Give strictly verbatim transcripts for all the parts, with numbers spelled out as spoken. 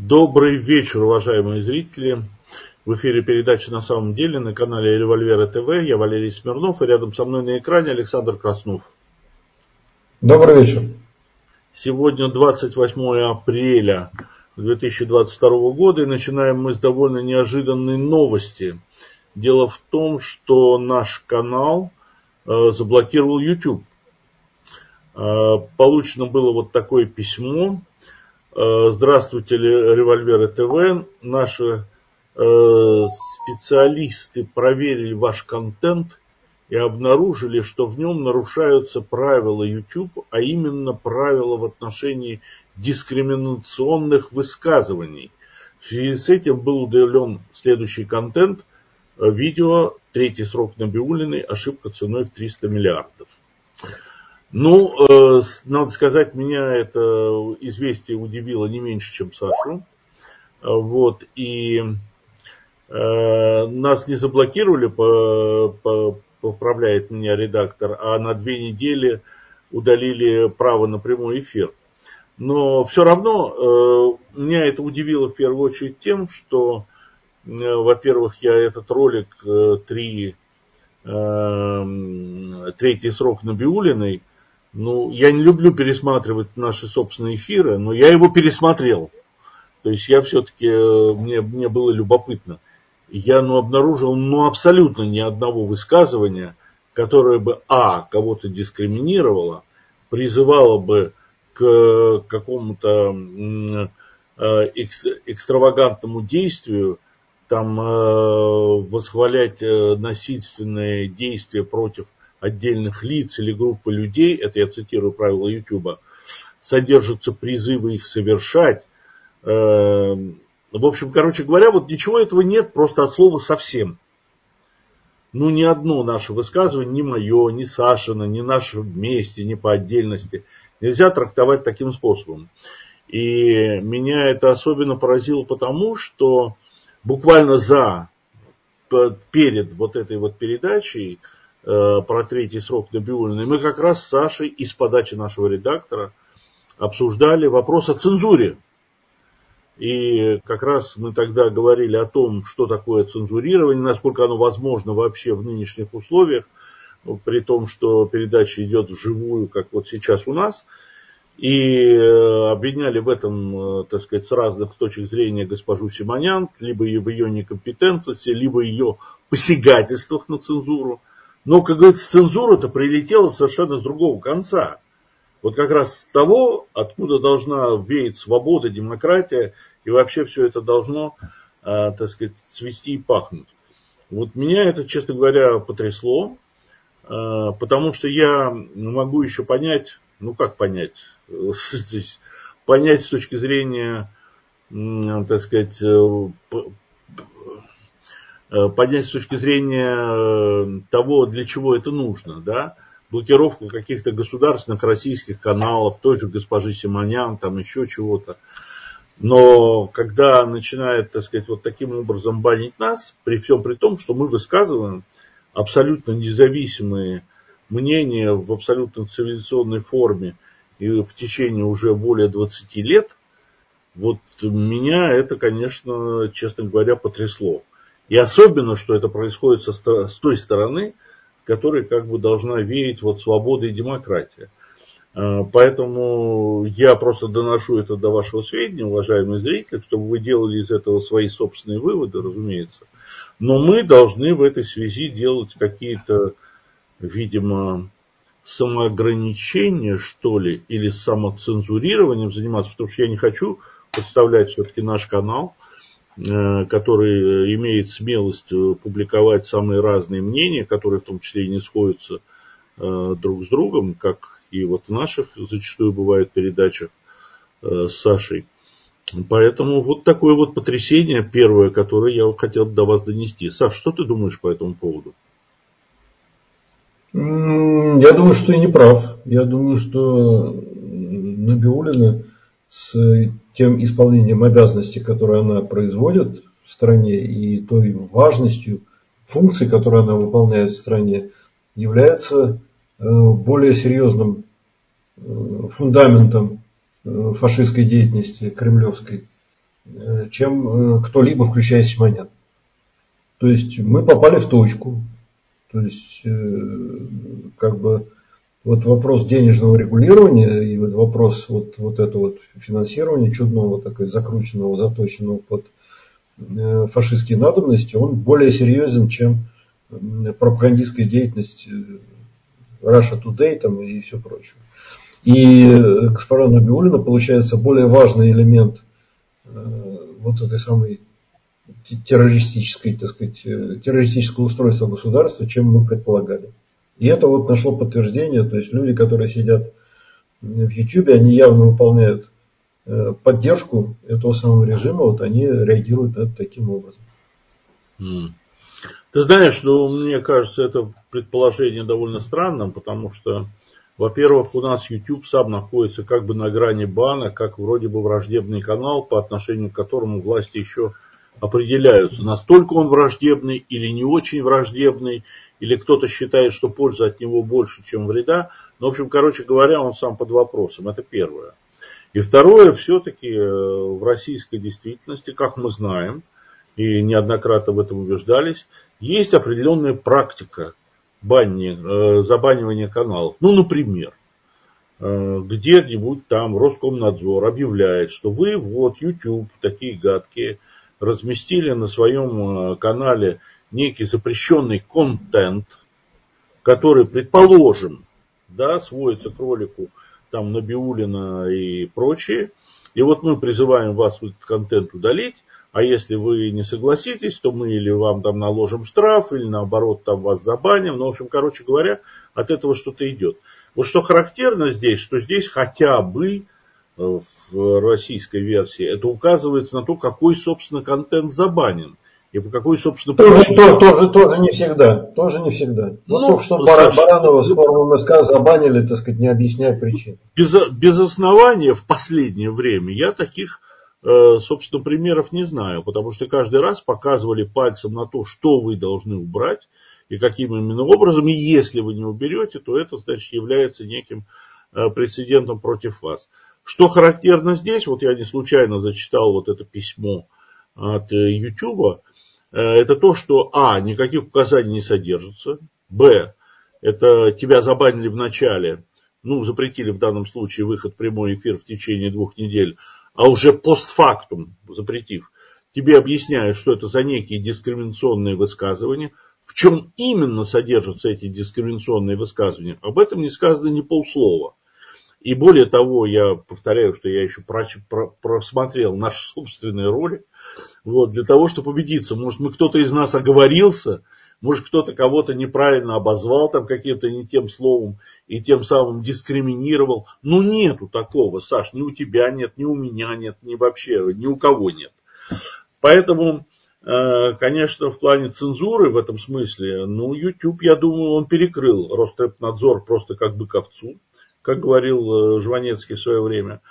Добрый вечер, уважаемые зрители. В эфире передача «На самом деле» на канале Револьвера ТВ. Я Валерий Смирнов, и рядом со мной на экране Александр Краснов. Добрый вечер. Сегодня двадцать восьмое апреля две тысячи двадцать второго года, и начинаем мы с довольно неожиданной новости. Дело в том, что наш канал э, заблокировал YouTube. Э, получено было вот такое письмо. Здравствуйте, Револьвера ТВ. Наши э, специалисты проверили ваш контент и обнаружили, что в нем нарушаются правила YouTube, а именно правила в отношении дискриминационных высказываний. В связи с этим был удален следующий контент. Видео «Третий срок Набиуллиной. Ошибка ценой в триста миллиардов». Ну, э, надо сказать, меня это известие удивило не меньше, чем Сашу. Вот, и э, нас не заблокировали, по, по, поправляет меня редактор, а на две недели удалили право на прямой эфир. Но все равно э, меня это удивило в первую очередь тем, что, э, во-первых, я этот ролик э, три, э, «Третий срок Набиуллиной», ну, я не люблю пересматривать наши собственные эфиры, но я его пересмотрел. То есть я все-таки, мне, мне было любопытно. Я ну, обнаружил ну, абсолютно ни одного высказывания, которое бы, а, кого-то дискриминировало, призывало бы к какому-то экстравагантному действию, там, восхвалять насильственные действия против отдельных лиц или группы людей, это я цитирую правила Ютуба, содержатся призывы их совершать. В общем, короче говоря, вот ничего этого нет, просто от слова совсем. Ну, ни одно наше высказывание, ни мое, ни Сашина, ни наше вместе, ни по отдельности, нельзя трактовать таким способом. И меня это особенно поразило потому, что буквально за, перед вот этой вот передачей про третий срок Набиуллиной, мы как раз с Сашей из подачи нашего редактора обсуждали вопрос о цензуре. И как раз мы тогда говорили о том, что такое цензурирование, насколько оно возможно вообще в нынешних условиях, при том, что передача идет вживую, как вот сейчас у нас. И обвиняли в этом, так сказать, с разных точек зрения госпожу Симонян, либо в ее некомпетентности, либо ее посягательствах на цензуру. Но, как говорится, цензура-то прилетела совершенно с другого конца. Вот как раз с того, откуда должна веять свобода, демократия, и вообще все это должно, э, так сказать, цвести и пахнуть. Вот меня это, честно говоря, потрясло, э, потому что я могу еще понять, ну как понять, то есть понять с точки зрения, э, так сказать, э, понять с точки зрения того, для чего это нужно, да, блокировку каких-то государственных российских каналов, той же госпожи Симонян, там еще чего-то. Но когда начинает, так сказать, вот таким образом банить нас, при всем при том, что мы высказываем абсолютно независимые мнения в абсолютно цивилизационной форме и в течение уже более двадцати лет, вот меня это, конечно, честно говоря, потрясло. И особенно, что это происходит со, с той стороны, которой как бы должна веять вот свобода и демократия. Поэтому я просто доношу это до вашего сведения, уважаемые зрители, чтобы вы делали из этого свои собственные выводы, разумеется. Но мы должны в этой связи делать какие-то, видимо, самоограничения, что ли, или самоцензурированием заниматься, потому что я не хочу подставлять все-таки наш канал, который имеет смелость публиковать самые разные мнения, которые в том числе и не сходятся друг с другом, как и вот в наших зачастую бывает передачах с Сашей. Поэтому вот такое вот потрясение первое, которое я хотел до вас донести. Саш, что ты думаешь по этому поводу? Я думаю, что ты не прав. Я думаю, что Набиуллина с тем исполнением обязанностей, которые она производит в стране, и той важностью функций, которые она выполняет в стране, является более серьезным фундаментом фашистской деятельности кремлевской, чем кто-либо, включая Симонян. То есть мы попали в точку. То есть как бы вот вопрос денежного регулирования и вот вопрос вот, вот этого вот финансирования чудного, такой закрученного, заточенного под фашистские надобности, он более серьезен, чем пропагандистская деятельность Russia Today там, и все прочее. И госпожа Набиуллина получается более важный элемент вот этой самой террористической, так сказать, террористического устройства государства, чем мы предполагали. И это вот нашло подтверждение, то есть люди, которые сидят в Ютьюбе, они явно выполняют поддержку этого самого режима, вот они реагируют на это таким образом. Mm. Ты знаешь, ну, мне кажется, это предположение довольно странным, потому что, во-первых, у нас YouTube сам находится как бы на грани бана, как вроде бы враждебный канал, по отношению к которому власти еще определяются, настолько он враждебный или не очень враждебный, или кто-то считает, что пользы от него больше, чем вреда. Но, в общем, короче говоря, он сам под вопросом. Это первое. И второе, все-таки в российской действительности, как мы знаем, и неоднократно в этом убеждались, есть определенная практика бани, забанивания каналов. Ну, например, где-нибудь там Роскомнадзор объявляет, что вы, вот, YouTube, такие гадкие, разместили на своем канале некий запрещенный контент, который, предположим, да, сводится к ролику там Набиуллина и прочее. И вот мы призываем вас этот контент удалить, а если вы не согласитесь, то мы или вам там наложим штраф, или наоборот там вас забаним. Ну, в общем, короче говоря, от этого что-то идет. Вот что характерно здесь, что здесь хотя бы в российской версии это указывается на то, какой, собственно, контент забанен. И по какой, собственно, причине. Тоже, тоже, тоже не всегда. Тоже не всегда. Ну, вот только что Саша, Баранова с форумом МСК забанили, так сказать, не объясняя причин. Без, без основания в последнее время я таких, собственно, примеров не знаю. Потому что каждый раз показывали пальцем на то, что вы должны убрать и каким именно образом. И если вы не уберете, то это, значит, является неким прецедентом против вас. Что характерно здесь, вот я не случайно зачитал вот это письмо от Ютуба, это то, что а, никаких указаний не содержится, б, это тебя забанили в начале, ну, запретили в данном случае выход в прямой эфир в течение двух недель, а уже постфактум запретив, тебе объясняют, что это за некие дискриминационные высказывания. В чем именно содержатся эти дискриминационные высказывания, об этом не сказано ни полслова. И более того, я повторяю, что я еще просмотрел наши собственные ролики, вот, для того, чтобы убедиться, может, мы кто-то из нас оговорился, может, кто-то кого-то неправильно обозвал там каким-то не тем словом и тем самым дискриминировал. Ну, нету такого, Саш, ни у тебя нет, ни у меня нет, ни вообще, ни у кого нет. Поэтому, конечно, в плане цензуры в этом смысле, ну, YouTube, я думаю, он перекрыл Роспотребнадзор просто как бы овцу, как говорил Жванецкий в свое время.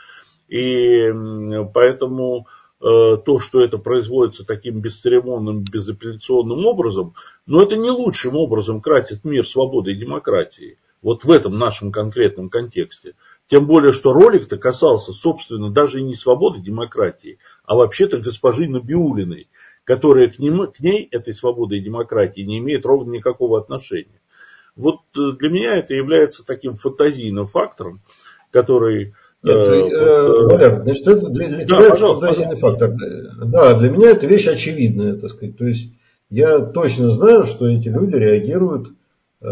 И поэтому то, что это производится таким бесцеремонным, безапелляционным образом, но это не лучшим образом кратит мир свободы и демократии. Вот в этом нашем конкретном контексте. Тем более, что ролик-то касался, собственно, даже и не свободы и демократии, а вообще-то госпожи Набиуллиной, которая к, ним, к ней, этой свободы и демократии, не имеет ровно никакого отношения. Вот для меня это является таким фантазийным фактором, который... Нет, э, просто... Валер, значит, это для, для да, тебя это фантазийный фактор. Да, для меня это вещь очевидная, так сказать. То есть я точно знаю, что эти люди реагируют э,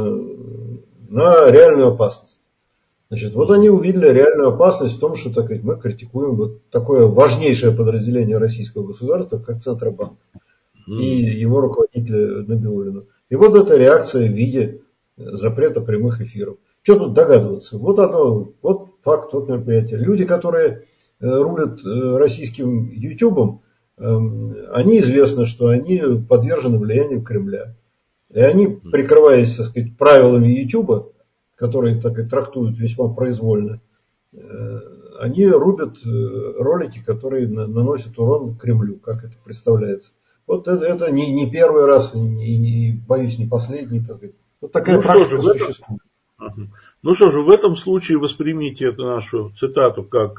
на реальную опасность. Значит, вот они увидели реальную опасность в том, что, так сказать, мы критикуем вот такое важнейшее подразделение российского государства, как Центробанк mm. и его руководителя Набиуллина. И вот эта реакция в виде запрета прямых эфиров. Что тут догадываться? Вот оно, вот факт, вот мероприятие. Люди, которые рулят российским Ютубом, они известно, что они подвержены влиянию Кремля. И они, прикрываясь, так сказать, правилами Ютуба, которые так и трактуют весьма произвольно, они рубят ролики, которые наносят урон Кремлю, как это представляется. Вот это, это не, не первый раз, и, не, боюсь, не последний. Так сказать. Вот такая ну практика что же, существует. Этом... Ну что же, в этом случае воспримите эту нашу цитату как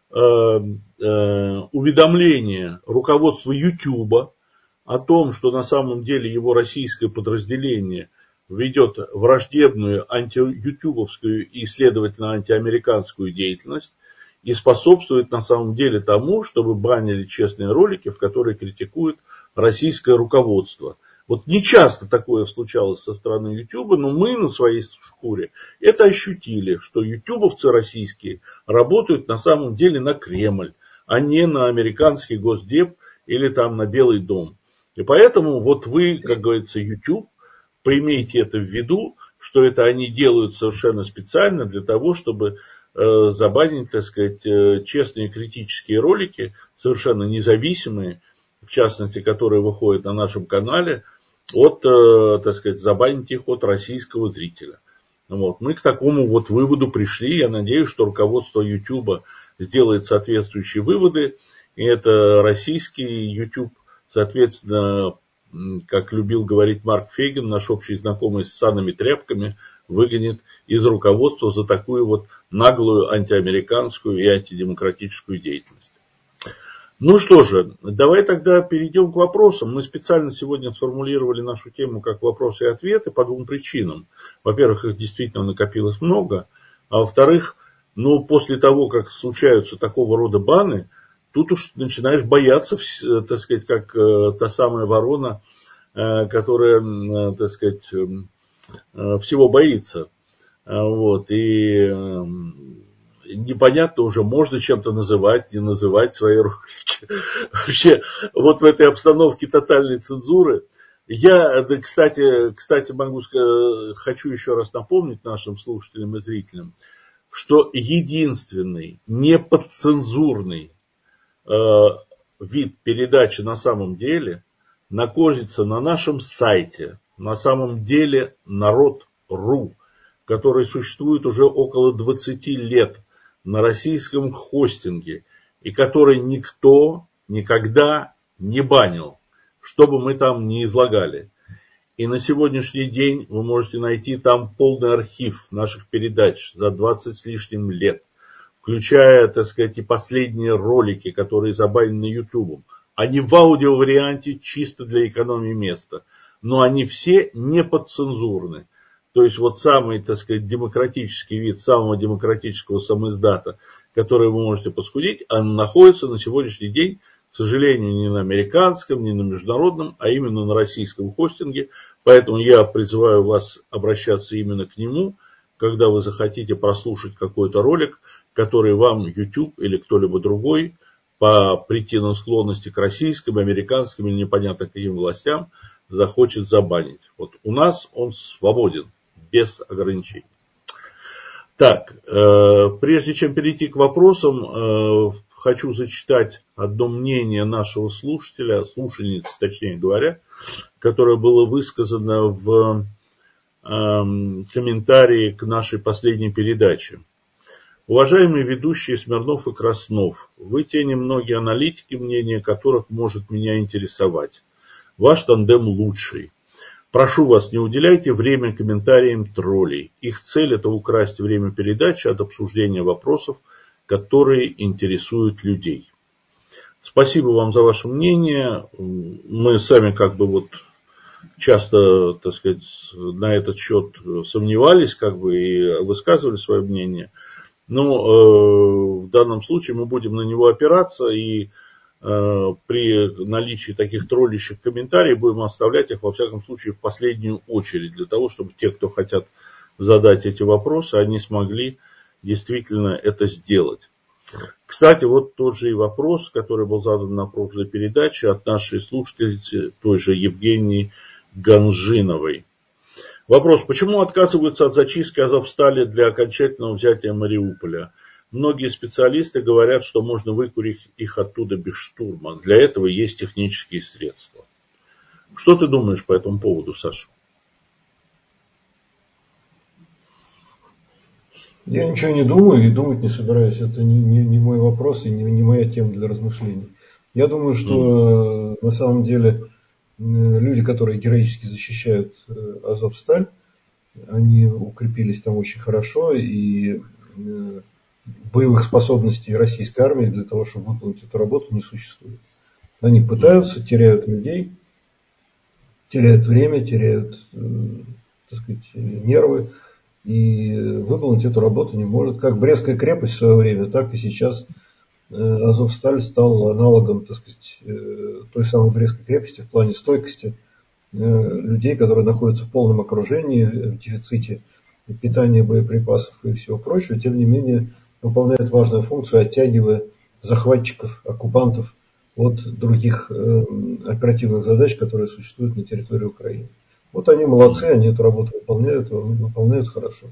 э, э, уведомление руководства YouTube о том, что на самом деле его российское подразделение ведет враждебную анти-ютубовскую и, следовательно, антиамериканскую деятельность и способствует на самом деле тому, чтобы банили честные ролики, в которые критикуют российское руководство. Вот не часто такое случалось со стороны YouTube, но мы на своей шкуре это ощутили, что ютубовцы российские работают на самом деле на Кремль, а не на американский Госдеп или там на Белый дом. И поэтому вот вы, как говорится, YouTube, примите это в виду, что это они делают совершенно специально для того, чтобы э, забанить, так сказать, э, честные критические ролики, совершенно независимые, в частности, которые выходят на нашем канале, от, э, так сказать, забанить их от российского зрителя. Вот. Мы к такому вот выводу пришли. Я надеюсь, что руководство YouTube сделает соответствующие выводы. И это российский YouTube, соответственно, как любил говорить Марк Фейгин, наш общий знакомый с ссаными тряпками, выгонит из руководства за такую вот наглую антиамериканскую и антидемократическую деятельность. Ну что же, давай тогда перейдем к вопросам. Мы специально сегодня сформулировали нашу тему как вопросы и ответы по двум причинам. Во-первых, их действительно накопилось много. А во-вторых, ну, после того, как случаются такого рода баны, тут уж начинаешь бояться, так сказать, как та самая ворона, которая, так сказать, всего боится. Вот. И непонятно уже, можно чем-то называть, не называть свои ролики. Вообще, вот в этой обстановке тотальной цензуры. Я, кстати, кстати, могу сказать, хочу еще раз напомнить нашим слушателям и зрителям, что единственный неподцензурный э, вид передачи на самом деле находится на нашем сайте, на самом деле народ точка ру, который существует уже около двадцати лет на российском хостинге, и который никто никогда не банил, что бы мы там ни излагали. И на сегодняшний день вы можете найти там полный архив наших передач за двадцать с лишним лет, включая, так сказать, и последние ролики, которые забанены YouTube. Они в аудиоварианте чисто для экономии места, но они все не подцензурны. То есть вот самый, так сказать, демократический вид самого демократического самоиздата, который вы можете подскудить, он находится на сегодняшний день, к сожалению, не на американском, не на международном, а именно на российском хостинге. Поэтому я призываю вас обращаться именно к нему, когда вы захотите прослушать какой-то ролик, который вам YouTube или кто-либо другой по причинам склонности к российским, американским или непонятно каким властям захочет забанить. Вот у нас он свободен, без ограничений. Так, э, прежде чем перейти к вопросам, э, хочу зачитать одно мнение нашего слушателя, слушательницы, точнее говоря, которое было высказано в э, комментарии к нашей последней передаче. Уважаемые ведущие Смирнов и Краснов, вы те немногие аналитики, мнение которых может меня интересовать. Ваш тандем лучший. Прошу вас, не уделяйте время комментариям троллей. Их цель – это украсть время передачи от обсуждения вопросов, которые интересуют людей. Спасибо вам за ваше мнение. Мы сами как бы вот часто, так сказать, на этот счет сомневались, как бы и высказывали свое мнение. Но э, в данном случае мы будем на него опираться и при наличии таких троллящих комментариев будем оставлять их, во всяком случае, в последнюю очередь, для того, чтобы те, кто хотят задать эти вопросы, они смогли действительно это сделать. Кстати, вот тот же и вопрос, который был задан на прошлой передаче от нашей слушательницы, той же Евгении Ганжиновой. Вопрос: почему отказываются от зачистки Азовстали для окончательного взятия Мариуполя? Многие специалисты говорят, что можно выкурить их оттуда без штурма. Для этого есть технические средства. Что ты думаешь по этому поводу, Саша? Я ничего не думаю и думать не собираюсь. Это не, не, не мой вопрос и не, не моя тема для размышлений. Я думаю, что mm. на самом деле люди, которые героически защищают Азовсталь, они укрепились там очень хорошо и боевых способностей российской армии для того, чтобы выполнить эту работу, не существует. Они пытаются, теряют людей, теряют время, теряют, так сказать, нервы, и выполнить эту работу не может. Как Брестская крепость в свое время, так и сейчас Азовсталь стал аналогом, так сказать, той самой Брестской крепости в плане стойкости людей, которые находятся в полном окружении, в дефиците питания, боеприпасов и всего прочего, тем не менее выполняет важную функцию, оттягивая захватчиков, оккупантов от других оперативных задач, которые существуют на территории Украины. Вот они молодцы, они эту работу выполняют, выполняют хорошо.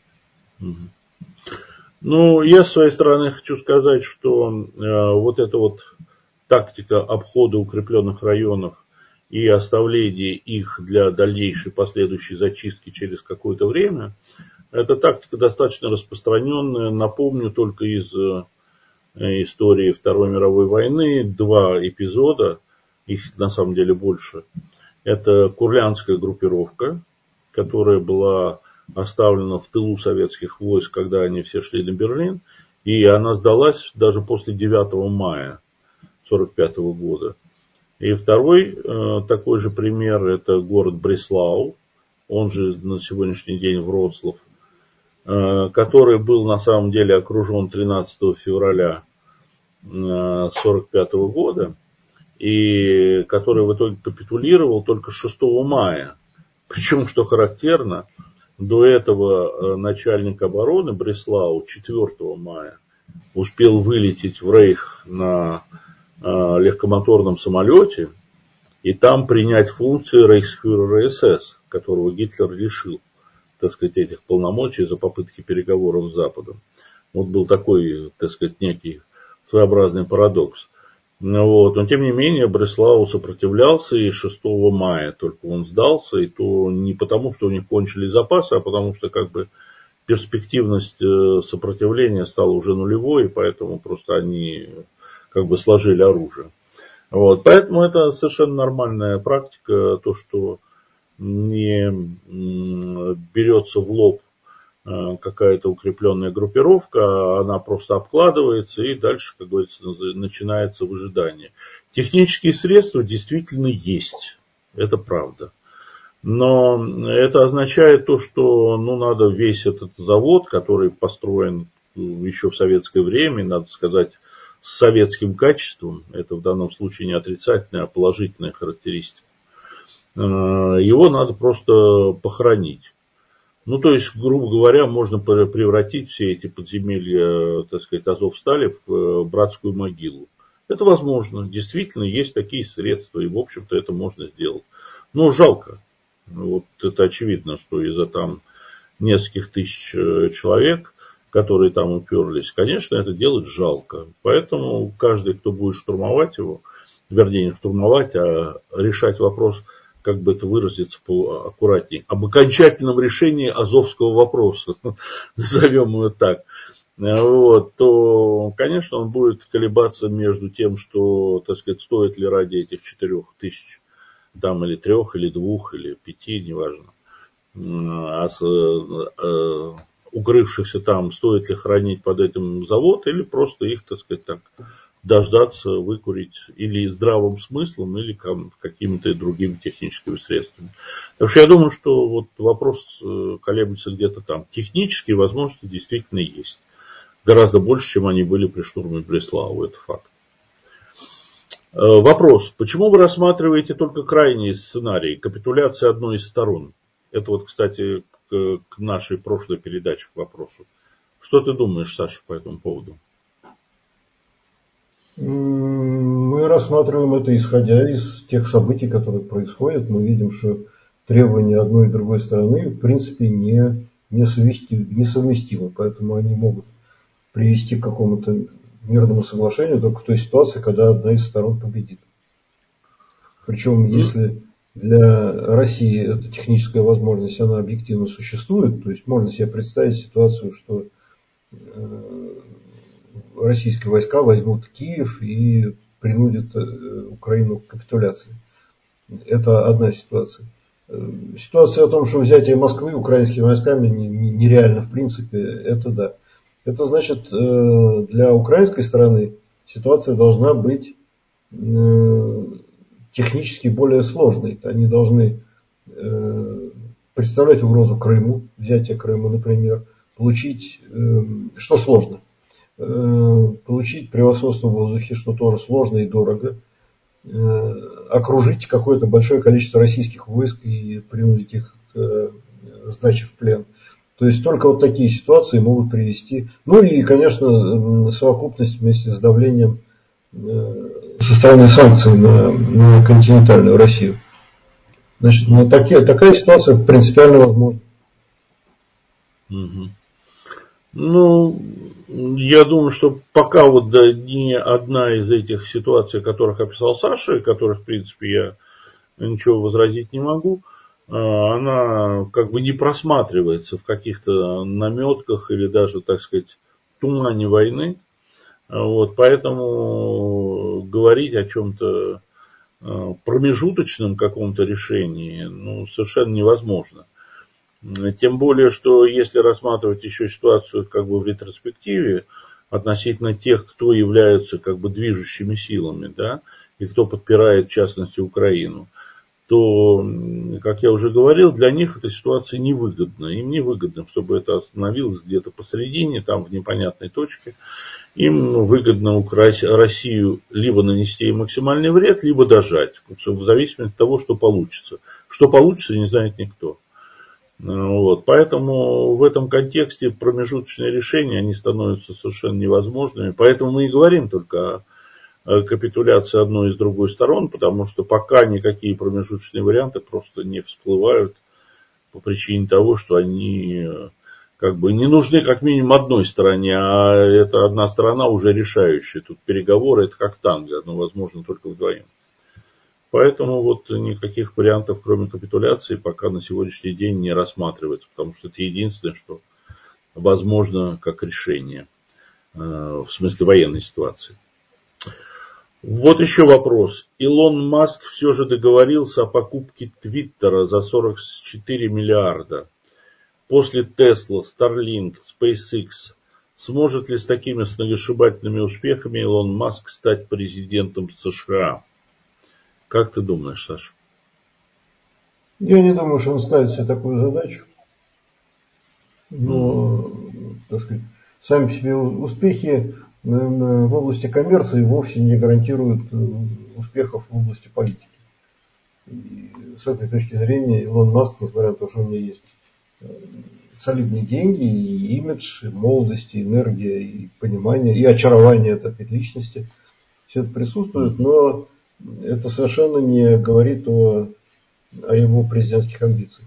Ну, я с своей стороны хочу сказать, что э, вот эта вот тактика обхода укрепленных районов и оставления их для дальнейшей последующей зачистки через какое-то время, эта тактика достаточно распространенная. Напомню только из э, истории Второй мировой войны два эпизода, их на самом деле больше. Это Курляндская группировка, которая была оставлена в тылу советских войск, когда они все шли на Берлин, и она сдалась даже после девятого мая сорок пятого года. И второй э, такой же пример, это город Бреслау, он же на сегодняшний день Вроцлав, э, который был на самом деле окружен тринадцатого февраля сорок пятого года, и который в итоге капитулировал только шестого мая. Причем, что характерно, до этого начальник обороны Бреслау четвертого мая успел вылететь в Рейх на э, легкомоторном самолете и там принять функции рейхсфюрера СС, которого Гитлер лишил, так сказать, этих полномочий за попытки переговоров с Западом. Вот был такой, так сказать, некий своеобразный парадокс. Вот. Но, тем не менее, Бреслау сопротивлялся, и шестого мая только он сдался, и то не потому, что у них кончились запасы, а потому что как бы перспективность сопротивления стала уже нулевой, и поэтому просто они как бы сложили оружие. Вот. Поэтому это совершенно нормальная практика, то, что не берется в лоб какая-то укрепленная группировка, она просто обкладывается, и дальше, как говорится, начинается выжидание. Технические средства действительно есть, это правда. Но это означает то, что ну, надо весь этот завод, который построен еще в советское время, надо сказать, с советским качеством, это в данном случае не отрицательная, а положительная характеристика, его надо просто похоронить. Ну, то есть, грубо говоря, можно превратить все эти подземелья, так сказать, Азовстали в братскую могилу. Это возможно. Действительно, есть такие средства, и, в общем-то, это можно сделать. Но жалко. Вот это очевидно, что из-за там нескольких тысяч человек, которые там уперлись, конечно, это делать жалко. Поэтому каждый, кто будет штурмовать его, вернее, не штурмовать, а решать вопрос, как бы это выразиться аккуратнее, об окончательном решении азовского вопроса, назовем его так, вот, то, конечно, он будет колебаться между тем, что, так сказать, стоит ли ради этих четырех тысяч, там, или трех, или двух, или пяти, неважно, а с, э, укрывшихся там, стоит ли хранить под этим завод, или просто их, так сказать, так, дождаться, выкурить или здравым смыслом, или какими-то другими техническими средствами. Так что я думаю, что вот вопрос колеблется где-то там. Технические возможности действительно есть. Гораздо больше, чем они были при штурме Бреслау, это факт. Вопрос. Почему вы рассматриваете только крайние сценарии, капитуляции одной из сторон? Это вот, кстати, к нашей прошлой передаче к вопросу. Что ты думаешь, Саша, по этому поводу? Мы рассматриваем это, исходя из тех событий, которые происходят. Мы видим, что требования одной и другой стороны в принципе не, несовместимы, поэтому они могут привести к какому-то мирному соглашению только в той ситуации, когда одна из сторон победит. Причем, если для России эта техническая возможность, она объективно существует, то есть можно себе представить ситуацию, что российские войска возьмут Киев и принудят Украину к капитуляции. Это одна ситуация. Ситуация о том, что взятие Москвы украинскими войсками нереально в принципе, это да. Это значит, для украинской стороны ситуация должна быть технически более сложной. Они должны представлять угрозу Крыму, взятие Крыма, например, получить, что сложно, получить превосходство в воздухе, что тоже сложно и дорого, окружить какое-то большое количество российских войск и принудить их к сдаче в плен. То есть только вот такие ситуации могут привести. Ну и, конечно, совокупность вместе с давлением со стороны санкций на, на континентальную Россию. Значит, ну, такие, такая ситуация принципиально возможна. Угу. Ну, я думаю, что пока вот да, ни одна из этих ситуаций, которых описал Саша, которых, в принципе, я ничего возразить не могу, она как бы не просматривается в каких-то наметках или даже, так сказать, тумане войны. Вот, поэтому говорить о чем-то промежуточном каком-то решении ну, совершенно невозможно. Тем более, что если рассматривать еще ситуацию как бы в ретроспективе относительно тех, кто являются как бы движущими силами, да, и кто подпирает, в частности, Украину, то, как я уже говорил, для них эта ситуация невыгодна. Им невыгодно, чтобы это остановилось где-то посередине, там в непонятной точке. Им выгодно украсть Россию, либо нанести ей максимальный вред, либо дожать, в зависимости от того, что получится. Что получится, не знает никто. Вот. Поэтому в этом контексте промежуточные решения они становятся совершенно невозможными. Поэтому мы и говорим только о капитуляции одной и с другой сторон, потому что пока никакие промежуточные варианты просто не всплывают по причине того, что они как бы не нужны как минимум одной стороне, а эта одна сторона уже решающая. Тут переговоры это как танго, но возможно только вдвоем. Поэтому вот никаких вариантов, кроме капитуляции, пока на сегодняшний день не рассматривается, потому что это единственное, что возможно как решение в смысле военной ситуации. Вот еще вопрос. Илон Маск все же договорился о покупке Твиттера за сорок четыре миллиарда. После Tesla, Starlink, SpaceX сможет ли с такими сногсшибательными успехами Илон Маск стать президентом США? Как ты думаешь, Саша? Я не думаю, что он ставит себе такую задачу. Но, mm-hmm. так сказать, сами по себе успехи в области коммерции вовсе не гарантируют успехов в области политики. И с этой точки зрения Илон Маск, несмотря на то, что у него есть солидные деньги, и имидж, и молодость, и энергия, и понимание, и очарование так сказать, личности, все это присутствует, но это совершенно не говорит о, о его президентских амбициях.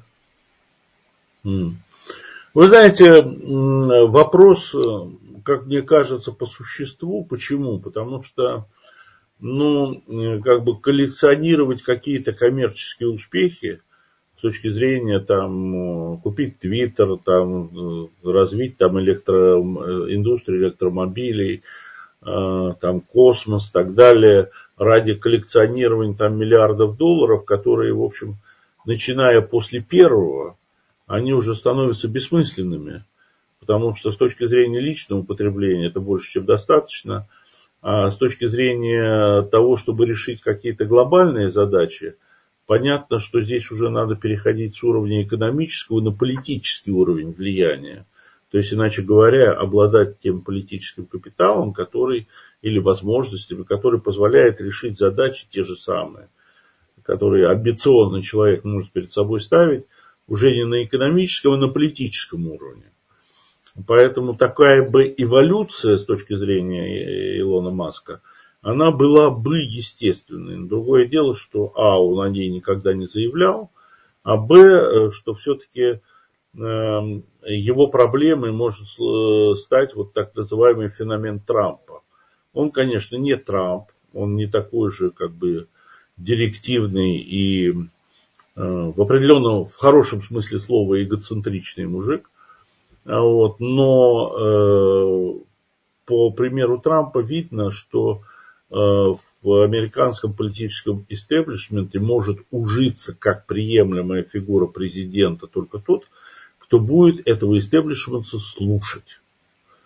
Вы знаете, вопрос, как мне кажется, по существу. Почему? Потому что, ну, как бы коллекционировать какие-то коммерческие успехи с точки зрения, там, купить Твиттер, там, развить там электро, индустрию электромобилей, там, космос и так далее, ради коллекционирования там миллиардов долларов, которые, в общем, начиная после первого, они уже становятся бессмысленными, потому что с точки зрения личного употребления это больше, чем достаточно, а с точки зрения того, чтобы решить какие-то глобальные задачи, понятно, что здесь уже надо переходить с уровня экономического на политический уровень влияния. То есть, иначе говоря, обладать тем политическим капиталом, который, или возможностями, который позволяет решить задачи те же самые, которые амбициозный человек может перед собой ставить, уже не на экономическом, а на политическом уровне. Поэтому такая бы эволюция с точки зрения Илона Маска, она была бы естественной. Но другое дело, что а, он о ней никогда не заявлял, а б, что все-таки его проблемой может стать вот так называемый феномен Трампа. Он, конечно, не Трамп, он не такой же как бы директивный и в определенном, в хорошем смысле слова, эгоцентричный мужик. Вот, но э, по примеру Трампа видно, что э, в американском политическом истеблишменте может ужиться как приемлемая фигура президента только тот, кто будет этого истеблишмента слушать.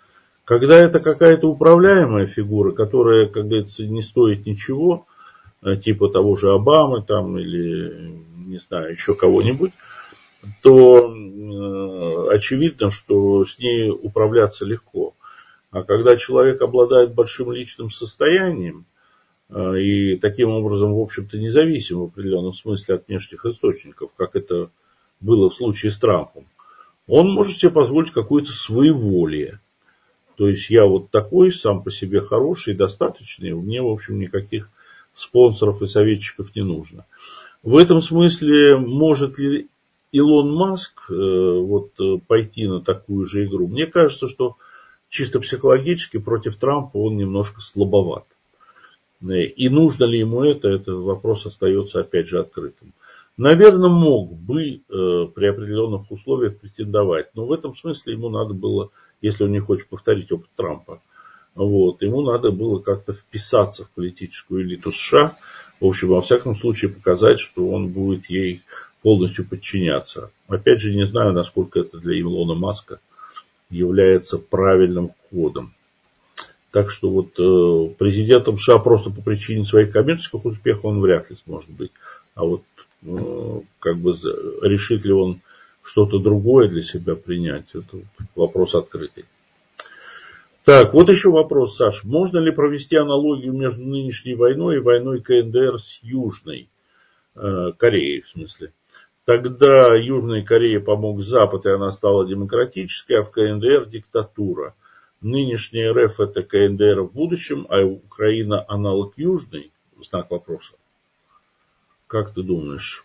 Когда это какая-то управляемая фигура, которая, как говорится, не стоит ничего, типа того же Обамы там, или, не знаю, еще кого-нибудь, то э, очевидно, что с ней управляться легко. А когда человек обладает большим личным состоянием э, и таким образом, в общем-то, независим в определенном смысле от внешних источников, как это было в случае с Трампом, он может себе позволить какое-то своеволие. То есть я вот такой, сам по себе хороший, достаточный, мне, в общем, никаких спонсоров и советчиков не нужно. В этом смысле может ли Илон Маск э, вот, пойти на такую же игру? Мне кажется, что чисто психологически против Трампа он немножко слабоват. И нужно ли ему это, этот вопрос остается опять же открытым. Наверное, мог бы э, при определенных условиях претендовать, но в этом смысле ему надо было, если он не хочет повторить опыт Трампа, вот, ему надо было как-то вписаться в политическую элиту США, в общем, во всяком случае показать, что он будет ей полностью подчиняться. Опять же, не знаю, насколько это для Илона Маска является правильным ходом. Так что вот э, президентом США просто по причине своих коммерческих успехов он вряд ли сможет быть. А вот э, как бы решит ли он что-то другое для себя принять, это вопрос открытый. Так, вот еще вопрос, Саш. Можно ли провести аналогию между нынешней войной и войной КНДР с Южной э, Кореей, в смысле? Тогда Южной Корее помог Запад, и она стала демократической, а в КНДР диктатура. Нынешняя РФ это КНДР в будущем, а Украина аналог Южной? Знак вопроса. Как ты думаешь?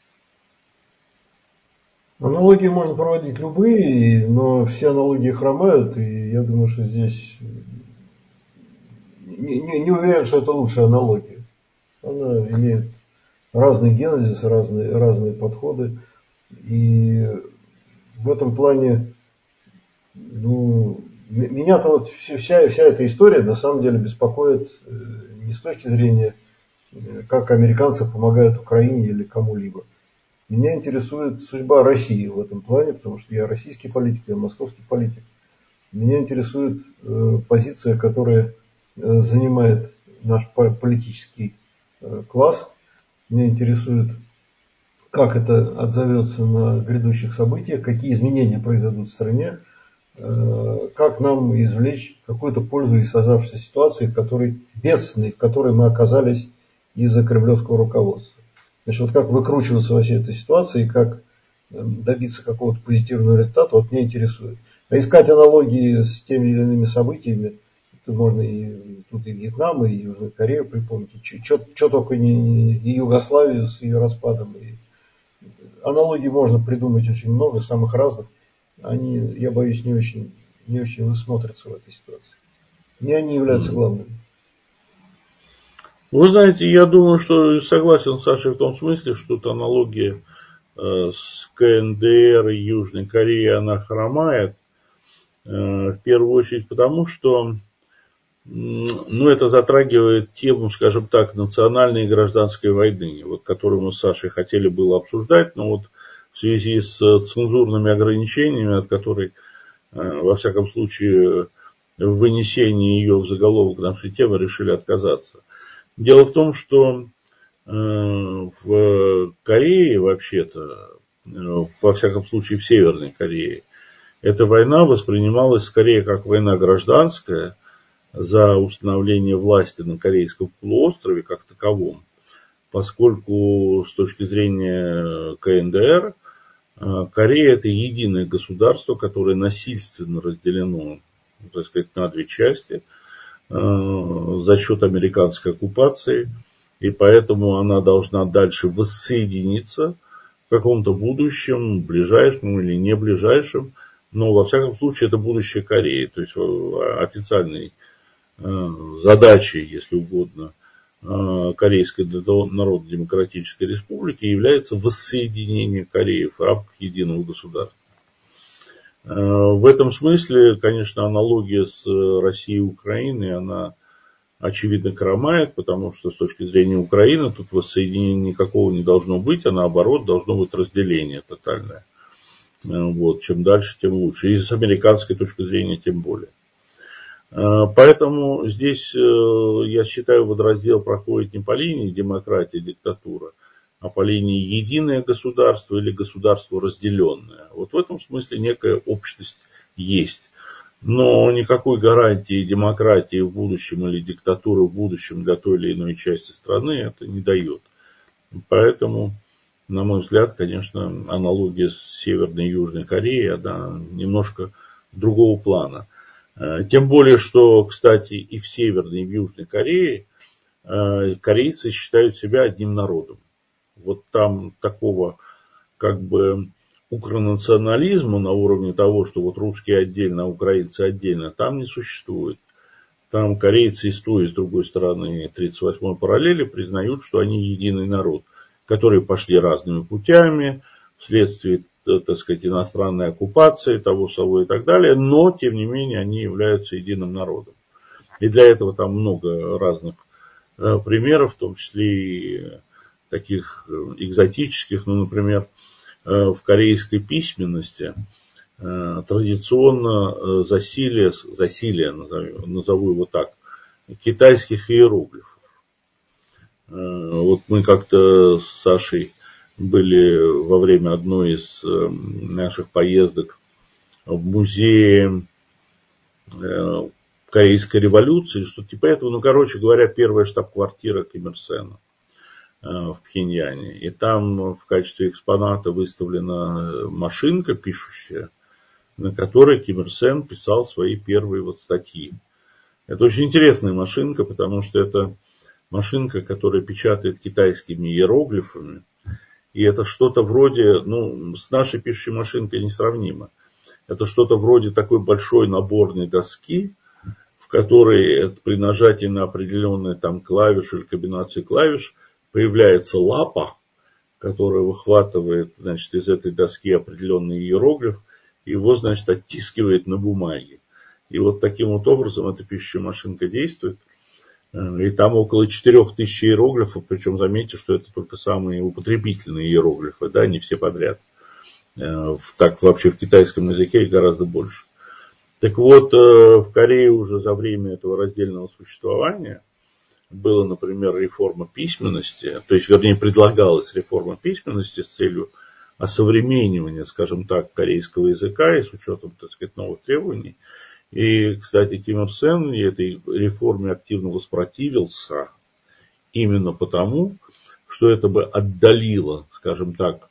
Аналогии можно проводить любые, но все аналогии хромают, и я думаю, что здесь не, не, не уверен, что это лучшая аналогия. Она имеет разный генезис, разные, разные подходы, и в этом плане, ну, меня-то вот вся, вся эта история на самом деле беспокоит не с точки зрения, как американцы помогают Украине или кому-либо. Меня интересует судьба России в этом плане, потому что я российский политик, я московский политик. Меня интересует э, позиция, которая э, занимает наш политический э, класс. Меня интересует, как это отзовется на грядущих событиях, какие изменения произойдут в стране, э, как нам извлечь какую-то пользу из создавшейся ситуации, в которой бедственной, в которой мы оказались из-за кремлевского руководства. Значит, вот как выкручиваться во всей этой ситуации, как добиться какого-то позитивного результата, вот меня интересует. А искать аналогии с теми или иными событиями, тут можно и, тут и Вьетнам, и Южную Корею припомнить, что только не и Югославию с ее распадом. И аналогий можно придумать очень много, самых разных. Они, я боюсь, не очень, не очень высмотрятся в этой ситуации. Не они являются главными. Вы знаете, я думаю, что согласен с Сашей в том смысле, что тут аналогия э, с КНДР и Южной Кореей, она хромает. Э, в первую очередь потому, что ну, это затрагивает тему, скажем так, национальной и гражданской войны, вот, которую мы с Сашей хотели было обсуждать, но вот в связи с цензурными ограничениями, от которой, э, во всяком случае, в вынесении ее в заголовок нашей темы решили отказаться. Дело в том, что э, в Корее, вообще-то, э, во всяком случае в Северной Корее, эта война воспринималась скорее как война гражданская за установление власти на Корейском полуострове как таковом, поскольку с точки зрения КНДР э, Корея это единое государство, которое насильственно разделено, так сказать, на две части за счет американской оккупации, и поэтому она должна дальше воссоединиться в каком-то будущем, ближайшем или не ближайшем, но во всяком случае это будущее Кореи, то есть официальной задачей, если угодно, Корейской Народно-Демократической Республики является воссоединение Кореи в рамках единого государства. В этом смысле, конечно, аналогия с Россией и Украиной, она очевидно хромает, потому что с точки зрения Украины тут воссоединения никакого не должно быть, а наоборот должно быть разделение тотальное. Вот, чем дальше, тем лучше. И с американской точки зрения тем более. Поэтому здесь, я считаю, водораздел проходит не по линии демократия, диктатура, а по линии единое государство или государство разделенное. Вот в этом смысле некая общность есть. Но никакой гарантии демократии в будущем или диктатуры в будущем для той или иной части страны это не дает. Поэтому, на мой взгляд, конечно, аналогия с Северной и Южной Кореей, она немножко другого плана. Тем более, что, кстати, и в Северной, и в Южной Корее корейцы считают себя одним народом. Вот там такого как бы укронационализма на уровне того, что вот русские отдельно, а украинцы отдельно, там не существует. Там корейцы и с той, и с другой стороны тридцать восьмой параллели признают, что они единый народ, которые пошли разными путями вследствие, так сказать, иностранной оккупации, того, сего и так далее, но, тем не менее, они являются единым народом. И для этого там много разных э, примеров, в том числе и таких экзотических, ну, например, э, в корейской письменности э, традиционно э, засилие, засилие назову, назову его так, китайских иероглифов. Э, вот мы как-то с Сашей были во время одной из наших поездок в музее Корейской революции, что типа этого, ну, короче говоря, первая штаб-квартира Ким Ир Сена в Пхеньяне. И там в качестве экспоната выставлена машинка пишущая, на которой Ким Ир Сен писал свои первые вот статьи. Это очень интересная машинка, потому что это машинка, которая печатает китайскими иероглифами. И это что-то вроде, ну, с нашей пишущей машинкой несравнимо. Это что-то вроде такой большой наборной доски, в которой при нажатии на определенные там клавиши или комбинации клавиш появляется лапа, которая выхватывает, значит, из этой доски определенный иероглиф, и его, значит, оттискивает на бумаге. И вот таким вот образом эта пишущая машинка действует. И там около четырех тысяч иероглифов, причем заметьте, что это только самые употребительные иероглифы, да, не все подряд. Так вообще в китайском языке их гораздо больше. Так вот, в Корее уже за время этого раздельного существования была, например, реформа письменности, то есть, вернее, предлагалась реформа письменности с целью осовременивания, скажем так, корейского языка и с учетом, так сказать, новых требований. И, кстати, Ким Ир Сен этой реформе активно воспротивился именно потому, что это бы отдалило, скажем так,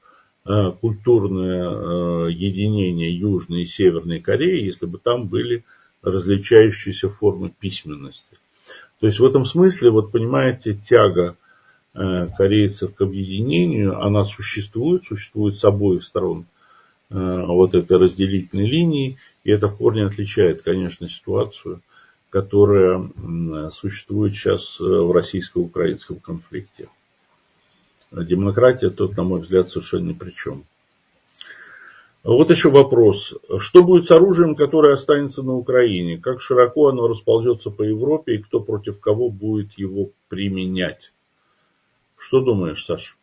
культурное единение Южной и Северной Кореи, если бы там были различающиеся формы письменности. То есть в этом смысле, вот понимаете, тяга корейцев к объединению, она существует, существует с обоих сторон вот этой разделительной линии, и это в корне отличает, конечно, ситуацию, которая существует сейчас в российско-украинском конфликте. Демократия тут, на мой взгляд, совершенно ни при чем. Вот еще вопрос. Что будет с оружием, которое останется на Украине? Как широко оно расползется по Европе и кто против кого будет его применять? Что думаешь, Саша?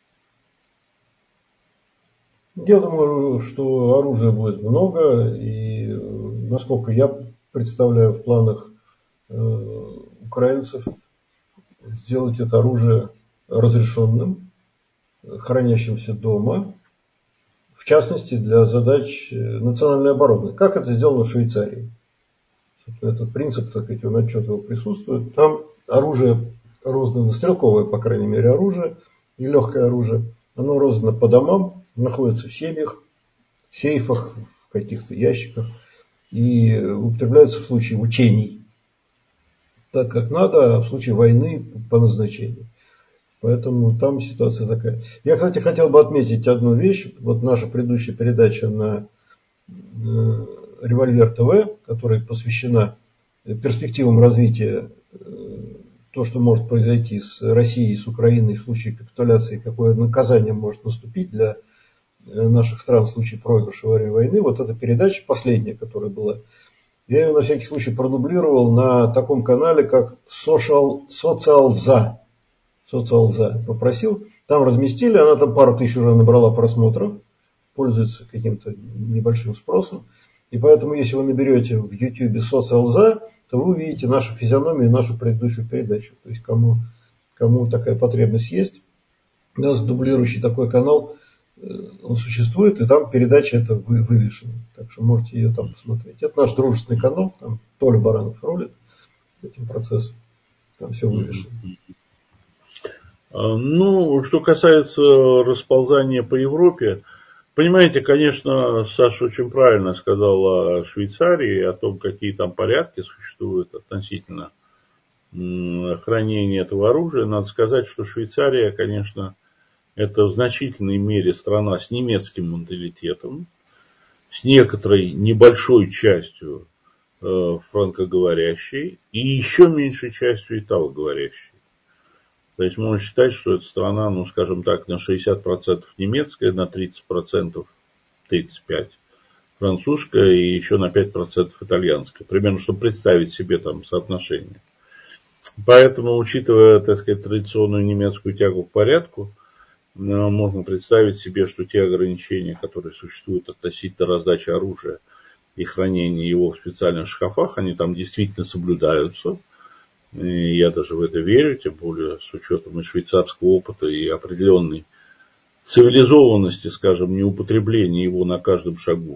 Я думаю, что оружия будет много, и, насколько я представляю, в планах э, украинцев сделать это оружие разрешенным, хранящимся дома, в частности, для задач национальной обороны. Как это сделано в Швейцарии? Этот принцип, так сказать, он отчетливо присутствует. Там оружие роздано, стрелковое, по крайней мере, оружие и легкое оружие. Оно роздано по домам, находится в семьях, в сейфах, в каких-то ящиках и употребляется в случае учений, так как надо, а в случае войны по назначению. Поэтому там ситуация такая. Я, кстати, хотел бы отметить одну вещь. Вот наша предыдущая передача на Револьвер ТВ, которая посвящена перспективам развития, то, что может произойти с Россией и с Украиной в случае капитуляции, какое наказание может наступить для наших стран в случае проигрыша во время войны. Вот эта передача, последняя, которая была, я ее на всякий случай продублировал на таком канале, как Social, Социалза. Социалза попросил. Там разместили, она там пару тысяч уже набрала просмотров, пользуется каким-то небольшим спросом. И поэтому, если вы наберете в YouTube Социалза, то вы увидите нашу физиономию и нашу предыдущую передачу. То есть кому, кому такая потребность есть, у нас дублирующий такой канал, он существует, и там передача эта вывешена. Так что можете ее там посмотреть. Это наш дружественный канал, там Толя Баранов рулит этим процессом. Там все вывешено. Ну, что касается расползания по Европе, понимаете, конечно, Саша очень правильно сказал о Швейцарии, о том, какие там порядки существуют относительно хранения этого оружия. Надо сказать, что Швейцария, конечно, это в значительной мере страна с немецким менталитетом, с некоторой небольшой частью э, франкоговорящей и еще меньшей частью италоговорящей. То есть можно считать, что эта страна, ну, скажем так, на шестьдесят процентов немецкая, на тридцать процентов, тридцать пять процентов французская и еще на пять процентов итальянская. Примерно, чтобы представить себе там соотношение. Поэтому, учитывая, так сказать, традиционную немецкую тягу к порядку, можно представить себе, что те ограничения, которые существуют относительно раздачи оружия и хранения его в специальных шкафах, они там действительно соблюдаются. И я даже в это верю, тем более с учетом и швейцарского опыта, и определенной цивилизованности, скажем, неупотребления его на каждом шагу.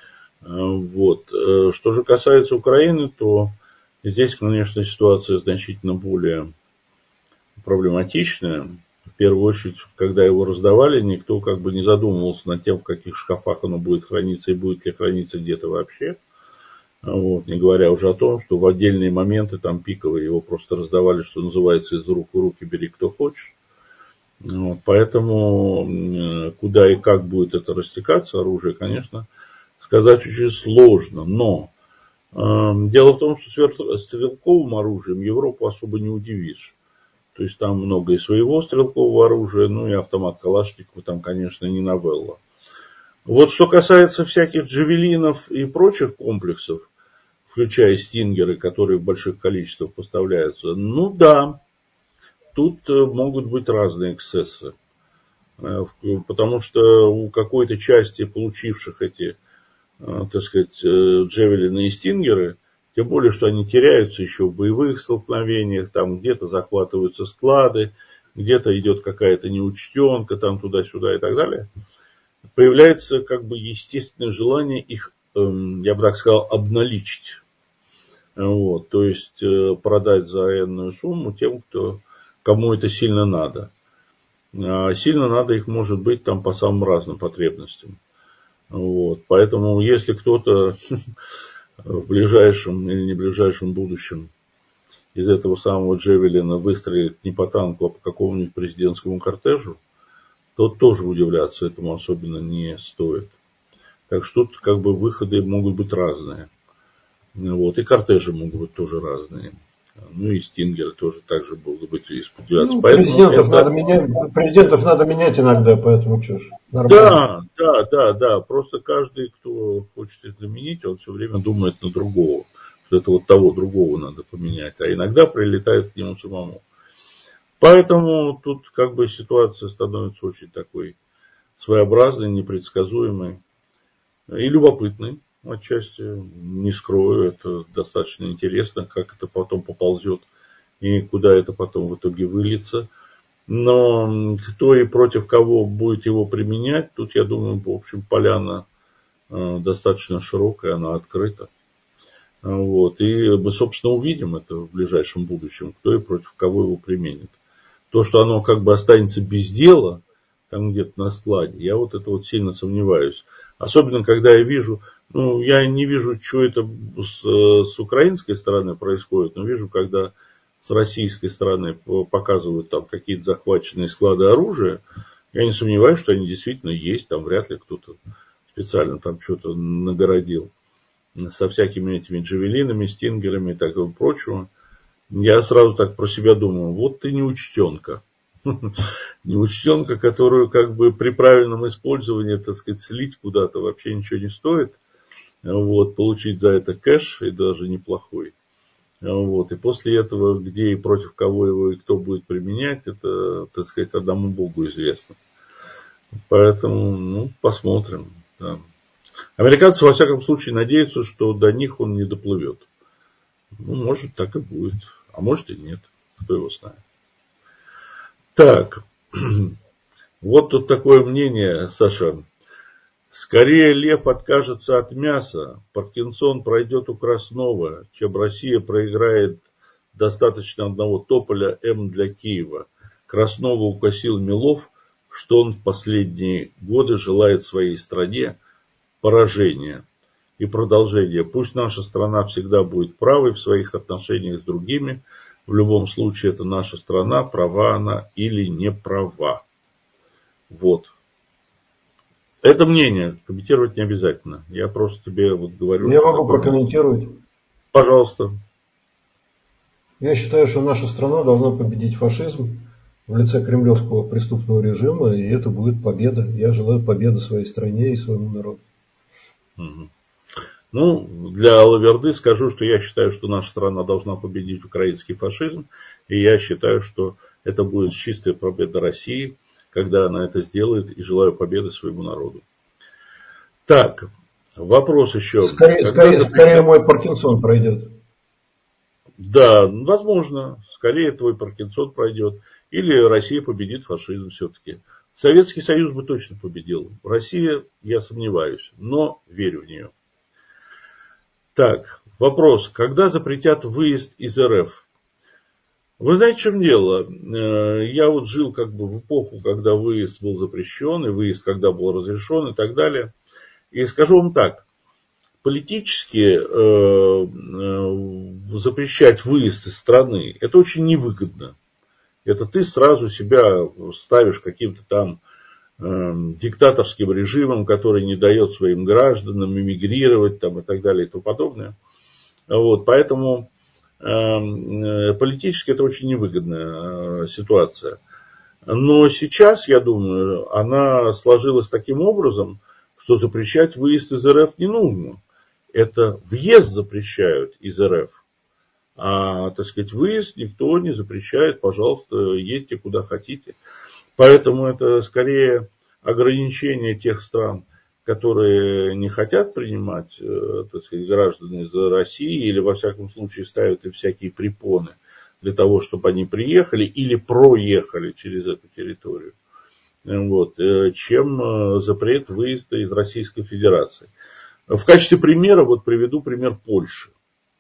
Вот. Что же касается Украины, то здесь, конечно, ситуация значительно более проблематичная. В первую очередь, когда его раздавали, никто как бы не задумывался над тем, в каких шкафах оно будет храниться и будет ли храниться где-то вообще. Вот, не говоря уже о том, что в отдельные моменты, там пиковые, его просто раздавали, что называется, из рук в руки бери кто хочешь. Вот, поэтому куда и как будет это растекаться, оружие, конечно, сказать очень сложно. Но э, дело в том, что стрелковым оружием Европу особо не удивишь. То есть там много и своего стрелкового оружия, ну и автомат Калашникова там, конечно, не новелла. Вот что касается всяких джавелинов и прочих комплексов, включая стингеры, которые в больших количествах поставляются, ну да, тут могут быть разные эксцессы. Потому что у какой-то части получивших эти, так сказать, джавелины и стингеры, тем более, что они теряются еще в боевых столкновениях, там где-то захватываются склады, где-то идет какая-то неучтенка, там туда-сюда и так далее, появляется как бы естественное желание их, я бы так сказал, обналичить. Вот, то есть продать за энную сумму тем, кто, кому это сильно надо. А сильно надо их может быть там по самым разным потребностям. Вот, поэтому если кто-то в ближайшем или не ближайшем будущем из этого самого джавелина выстрелит не по танку, а по какому-нибудь президентскому кортежу, то тоже удивляться этому особенно не стоит. Так что тут как бы выходы могут быть разные. Вот, и кортежи могут быть тоже разные. Ну и стингеры тоже так же могут быть использоваться. Ну, поэтому президентов, это... надо менять, президентов надо менять иногда, поэтому что ж. Да, да, да, да. Просто каждый, кто хочет это заменить, он все время думает на другого. Что это вот того другого надо поменять. А иногда прилетает к нему самому. Поэтому тут как бы ситуация становится очень такой своеобразной, непредсказуемой и любопытной. Отчасти, не скрою, это достаточно интересно, как это потом поползет и куда это потом в итоге выльется. Но кто и против кого будет его применять, тут, я думаю, в общем, поляна достаточно широкая, она открыта. Вот. И мы, собственно, увидим это в ближайшем будущем, кто и против кого его применит. То, что оно как бы останется без дела, там где-то на складе, я вот это вот сильно сомневаюсь. Особенно, когда я вижу, ну, я не вижу, что это с, с украинской стороны происходит, но вижу, когда с российской стороны показывают там какие-то захваченные склады оружия, я не сомневаюсь, что они действительно есть, там вряд ли кто-то специально там что-то нагородил со всякими этими джавелинами, стингерами и такого прочего. Я сразу так про себя думаю, вот ты неучтенка. Неучтенка, которую как бы при правильном использовании, так сказать, слить куда-то вообще ничего не стоит. Вот, получить за это кэш, и даже неплохой. Вот, и после этого, где и против кого его и кто будет применять, это, так сказать, одному Богу известно. Поэтому, ну, посмотрим. Да. Американцы, во всяком случае, надеются, что до них он не доплывет. Ну, может, так и будет. А может и нет. Кто его знает. Так. Вот тут такое мнение, Саша. Скорее лев откажется от мяса, Паркинсон пройдет у Краснова, чем Россия проиграет достаточно одного тополя М для Киева. Краснова укосил Милов, что он в последние годы желает своей стране поражения и продолжения. Пусть наша страна всегда будет правой в своих отношениях с другими. В любом случае это наша страна, права она или не права. Вот. Это мнение, комментировать не обязательно. Я просто тебе вот говорю, Я что могу такое... прокомментировать. Пожалуйста. Я считаю, что наша страна должна победить фашизм в лице кремлевского преступного режима, и это будет победа. Я желаю победы своей стране и своему народу. Угу. Ну, для Лаверды скажу, что я считаю, что наша страна должна победить украинский фашизм, и я считаю, что это будет чистая победа России, когда она это сделает, и желаю победы своему народу. Так, вопрос еще. Скорее, скорее, запрещать... скорее мой Паркинсон пройдет. Да, возможно. Скорее твой Паркинсон пройдет. Или Россия победит фашизм все-таки. Советский Союз бы точно победил. Россия, я сомневаюсь, но верю в нее. Так, вопрос. Когда запретят выезд из РФ? Вы знаете, в чем дело? Я вот жил как бы в эпоху, когда выезд был запрещен, и выезд когда был разрешен и так далее. И скажу вам так. Политически э, э, запрещать выезд из страны, это очень невыгодно. Это ты сразу себя ставишь каким-то там э, диктаторским режимом, который не дает своим гражданам эмигрировать там, и так далее и тому подобное. Вот, поэтому э, политически это очень невыгодная э, ситуация. Но сейчас, я думаю, она сложилась таким образом, что запрещать выезд из РФ не нужно. Это въезд запрещают из РФ. А, так сказать, выезд никто не запрещает. Пожалуйста, едьте куда хотите. Поэтому это скорее ограничение тех стран, которые не хотят принимать, так сказать, граждан из России, или во всяком случае ставят им всякие препоны для того, чтобы они приехали или проехали через эту территорию. Вот, чем запрет выезда из Российской Федерации. В качестве примера вот приведу пример Польши.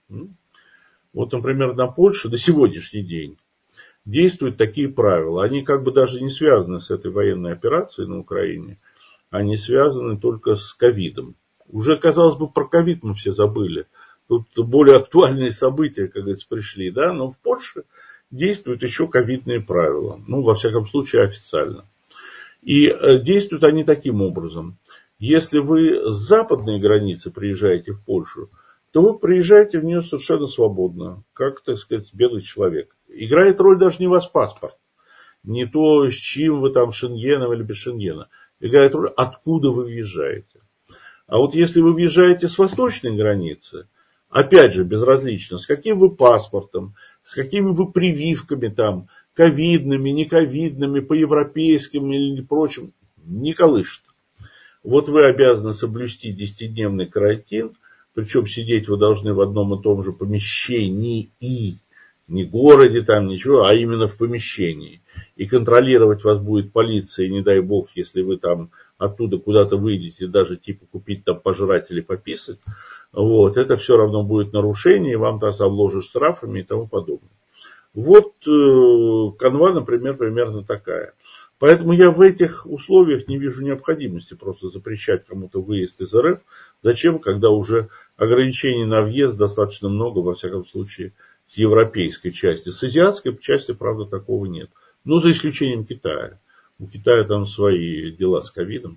Вот, например, на Польше до сегодняшний день действуют такие правила. Они как бы даже не связаны с этой военной операцией на Украине. Они связаны только с ковидом. Уже, казалось бы, про ковид мы все забыли. Тут более актуальные события, как говорится, пришли. Да? Но в Польше действуют еще ковидные правила. Ну, во всяком случае, официально. И действуют они таким образом. Если вы с западной границы приезжаете в Польшу, то вы приезжаете в нее совершенно свободно, как, так сказать, белый человек. Играет роль даже не ваш паспорт, не то, с чем вы там, Шенгеном или без Шенгена. Играет роль, откуда вы въезжаете. А вот если вы въезжаете с восточной границы, опять же, безразлично, с каким вы паспортом, с какими вы прививками там, ковидными, нековидными, по европейским или прочим, не колышет. Вот вы обязаны соблюсти десятидневный карантин, причем сидеть вы должны в одном и том же помещении, и не в городе там ничего, а именно в помещении. И контролировать вас будет полиция, и не дай бог, если вы там оттуда куда-то выйдете, даже типа купить там пожрать или пописать, вот, это все равно будет нарушение, и вам там обложат штрафами и тому подобное. Вот э, канва, например, примерно такая. Поэтому я в этих условиях не вижу необходимости просто запрещать кому-то выезд из РФ. Зачем, когда уже ограничений на въезд достаточно много, во всяком случае, с европейской части. С азиатской части, правда, такого нет. Ну, за исключением Китая. У Китая там свои дела с ковидом.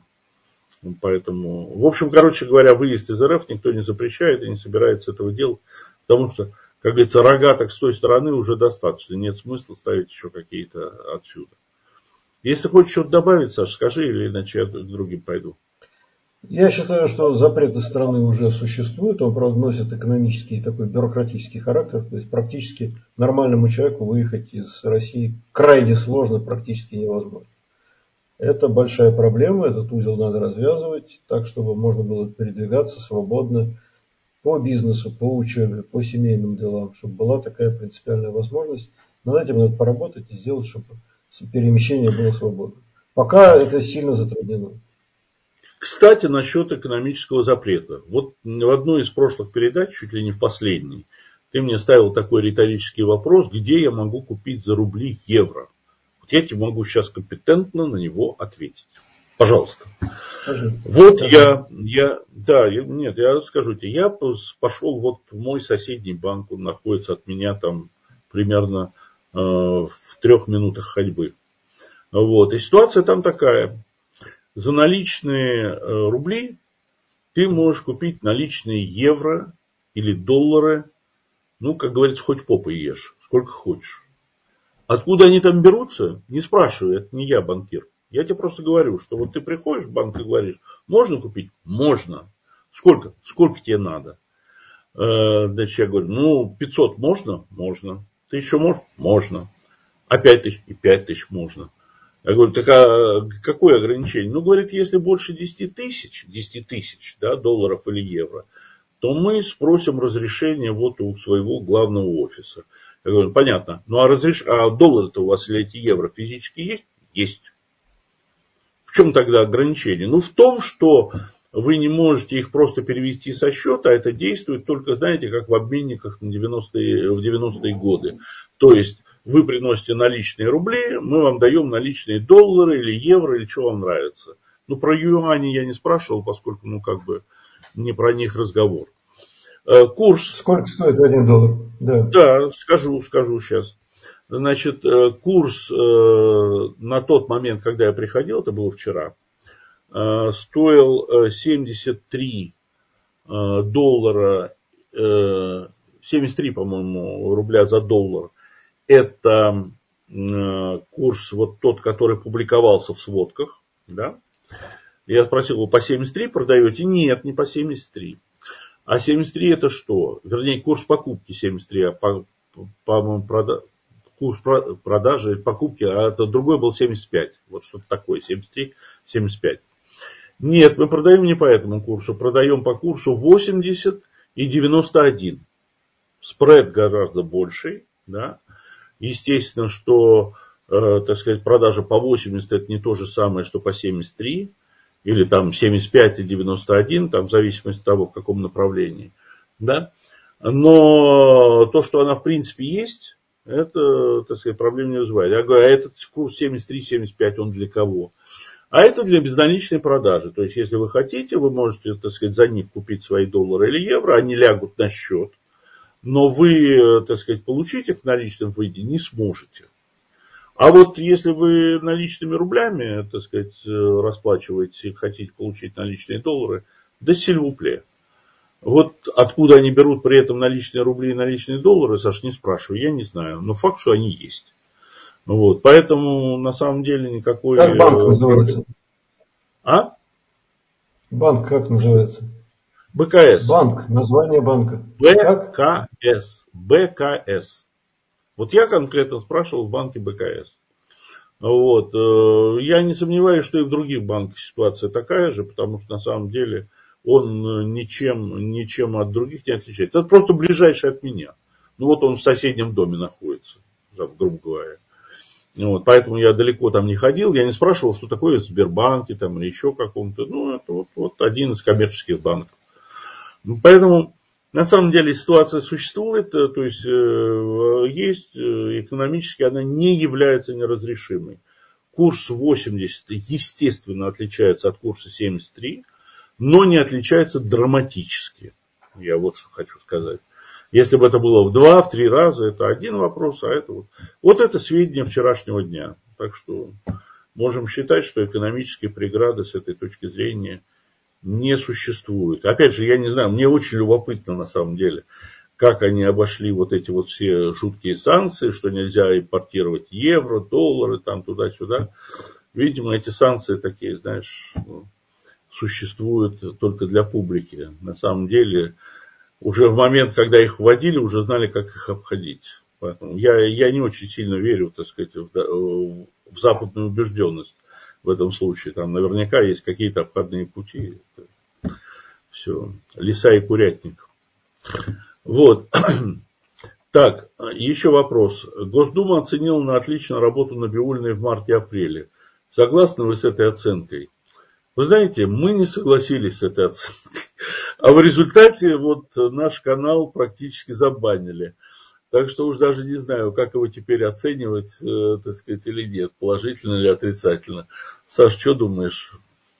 Поэтому, в общем, короче говоря, выезд из РФ никто не запрещает и не собирается этого делать. Потому что, как говорится, рогаток с той стороны уже достаточно. Нет смысла ставить еще какие-то отсюда. Если хочешь что-то добавить, Саш, скажи, или иначе я к другим пойду. Я считаю, что запрет из страны уже существует, он, правда, носит экономический такой бюрократический характер, то есть практически нормальному человеку выехать из России крайне сложно, практически невозможно. Это большая проблема, этот узел надо развязывать так, чтобы можно было передвигаться свободно по бизнесу, по учебе, по семейным делам, чтобы была такая принципиальная возможность. Над этим надо поработать и сделать, чтобы перемещение было свободно. Пока это сильно затруднено. Кстати, насчет экономического запрета. Вот в одной из прошлых передач, чуть ли не в последней, ты мне ставил такой риторический вопрос, где я могу купить за рубли евро. Вот я тебе могу сейчас компетентно на него ответить. Пожалуйста. Скажи, вот скажи. я, я, да, я, нет, я скажу тебе, я пошел вот в мой соседний банк, он находится от меня там примерно э, в трех минутах ходьбы. Вот, и ситуация там такая. За наличные рубли ты можешь купить наличные евро или доллары, ну, как говорится, хоть попой ешь, сколько хочешь. Откуда они там берутся, не спрашивай, это не я банкир. Я тебе просто говорю, что вот ты приходишь в банк и говоришь, можно купить? Можно. Сколько? Сколько тебе надо? Значит, я говорю, ну, пятьсот можно? Можно. Тысячу можешь? Можно. А пять тысяч? И пять тысяч можно. Я говорю, так а какое ограничение? Ну, говорит, если больше десяти тысяч, десяти тысяч, да, долларов или евро, то мы спросим разрешение вот у своего главного офиса. Я говорю, понятно. Ну, а, разреш... а доллары-то у вас или эти евро физически есть? Есть. В чем тогда ограничение? Ну, в том, что вы не можете их просто перевести со счета, а это действует только, знаете, как в обменниках на девяностые, в девяностые годы. То есть, вы приносите наличные рубли, мы вам даем наличные доллары или евро, или что вам нравится. Ну, про юани я не спрашивал, поскольку, ну, как бы, не про них разговор. Курс... Сколько стоит один доллар? Да, да скажу, скажу сейчас. Значит, курс на тот момент, когда я приходил, это было вчера, стоил семьдесят три доллара, семьдесят три, по-моему, рубля за доллар. Это курс вот тот, который публиковался в сводках. Да? Я спросил, вы по семьдесят три продаете? Нет, не по семьдесят три. А семьдесят три это что? Вернее, курс покупки семьдесят три, а по, по-моему, прода... курс продажи, покупки, а это другой был семьдесят пять. Вот что-то такое, семьдесят три, семьдесят пять. Нет, мы продаем не по этому курсу, продаем по курсу восемьдесят и девяносто один. Спред гораздо больший, да. Естественно, что, э, так сказать, продажа по восемьдесят это не то же самое, что по семьдесят три, или там семьдесят пять и девяносто один, там в зависимости от того, в каком направлении, да. Но то, что она в принципе есть, это, так сказать, проблем не вызывает. Я говорю, а этот курс семьдесят три семьдесят пять, он для кого? А это для безналичной продажи. То есть, если вы хотите, вы можете, так сказать, за них купить свои доллары или евро, они лягут на счет. Но вы, так сказать, получить их в наличном виде не сможете. А вот если вы наличными рублями, так сказать, расплачиваетесь и хотите получить наличные доллары, да сильвупле. Вот откуда они берут при этом наличные рубли и наличные доллары, Саш, не спрашиваю, я не знаю. Но факт, что они есть. Вот, поэтому на самом деле никакой... Как банк называется? А? Банк как называется? БКС. Банк, название банка. БКС. БКС. Вот я конкретно спрашивал в банке БКС. Вот. Я не сомневаюсь, что и в других банках ситуация такая же, потому что на самом деле он ничем, ничем от других не отличается. Это просто ближайший от меня. Ну вот он в соседнем доме находится, грубо говоря. Вот, поэтому я далеко там не ходил, я не спрашивал, что такое в Сбербанке там, или еще каком-то. Ну, это вот, вот один из коммерческих банков. Поэтому, на самом деле, ситуация существует, то есть, э, есть экономически, она не является неразрешимой. Курс восемьдесят, естественно, отличается от курса семьдесят три, но не отличается драматически. Я вот что хочу сказать. Если бы это было в два, в три раза, это один вопрос, а это вот. Вот это сведения вчерашнего дня. Так что можем считать, что экономические преграды с этой точки зрения не существуют. Опять же, я не знаю, мне очень любопытно на самом деле, как они обошли вот эти вот все жуткие санкции, что нельзя импортировать евро, доллары, там туда-сюда. Видимо, эти санкции такие, знаешь, существуют только для публики. На самом деле... Уже в момент, когда их вводили, уже знали, как их обходить. Поэтому я, я не очень сильно верю, так сказать, в, в западную убежденность в этом случае. Там наверняка есть какие-то обходные пути. Это все. Лиса и курятник. Вот. Так, еще вопрос. Госдума оценила на отлично работу Набиуллиной в марте-апреле. Согласны вы с этой оценкой? Вы знаете, мы не согласились с этой оценкой. А в результате вот наш канал практически забанили. Так что уж даже не знаю, как его теперь оценивать, э, так сказать, или нет, положительно или отрицательно. Саш, что думаешь?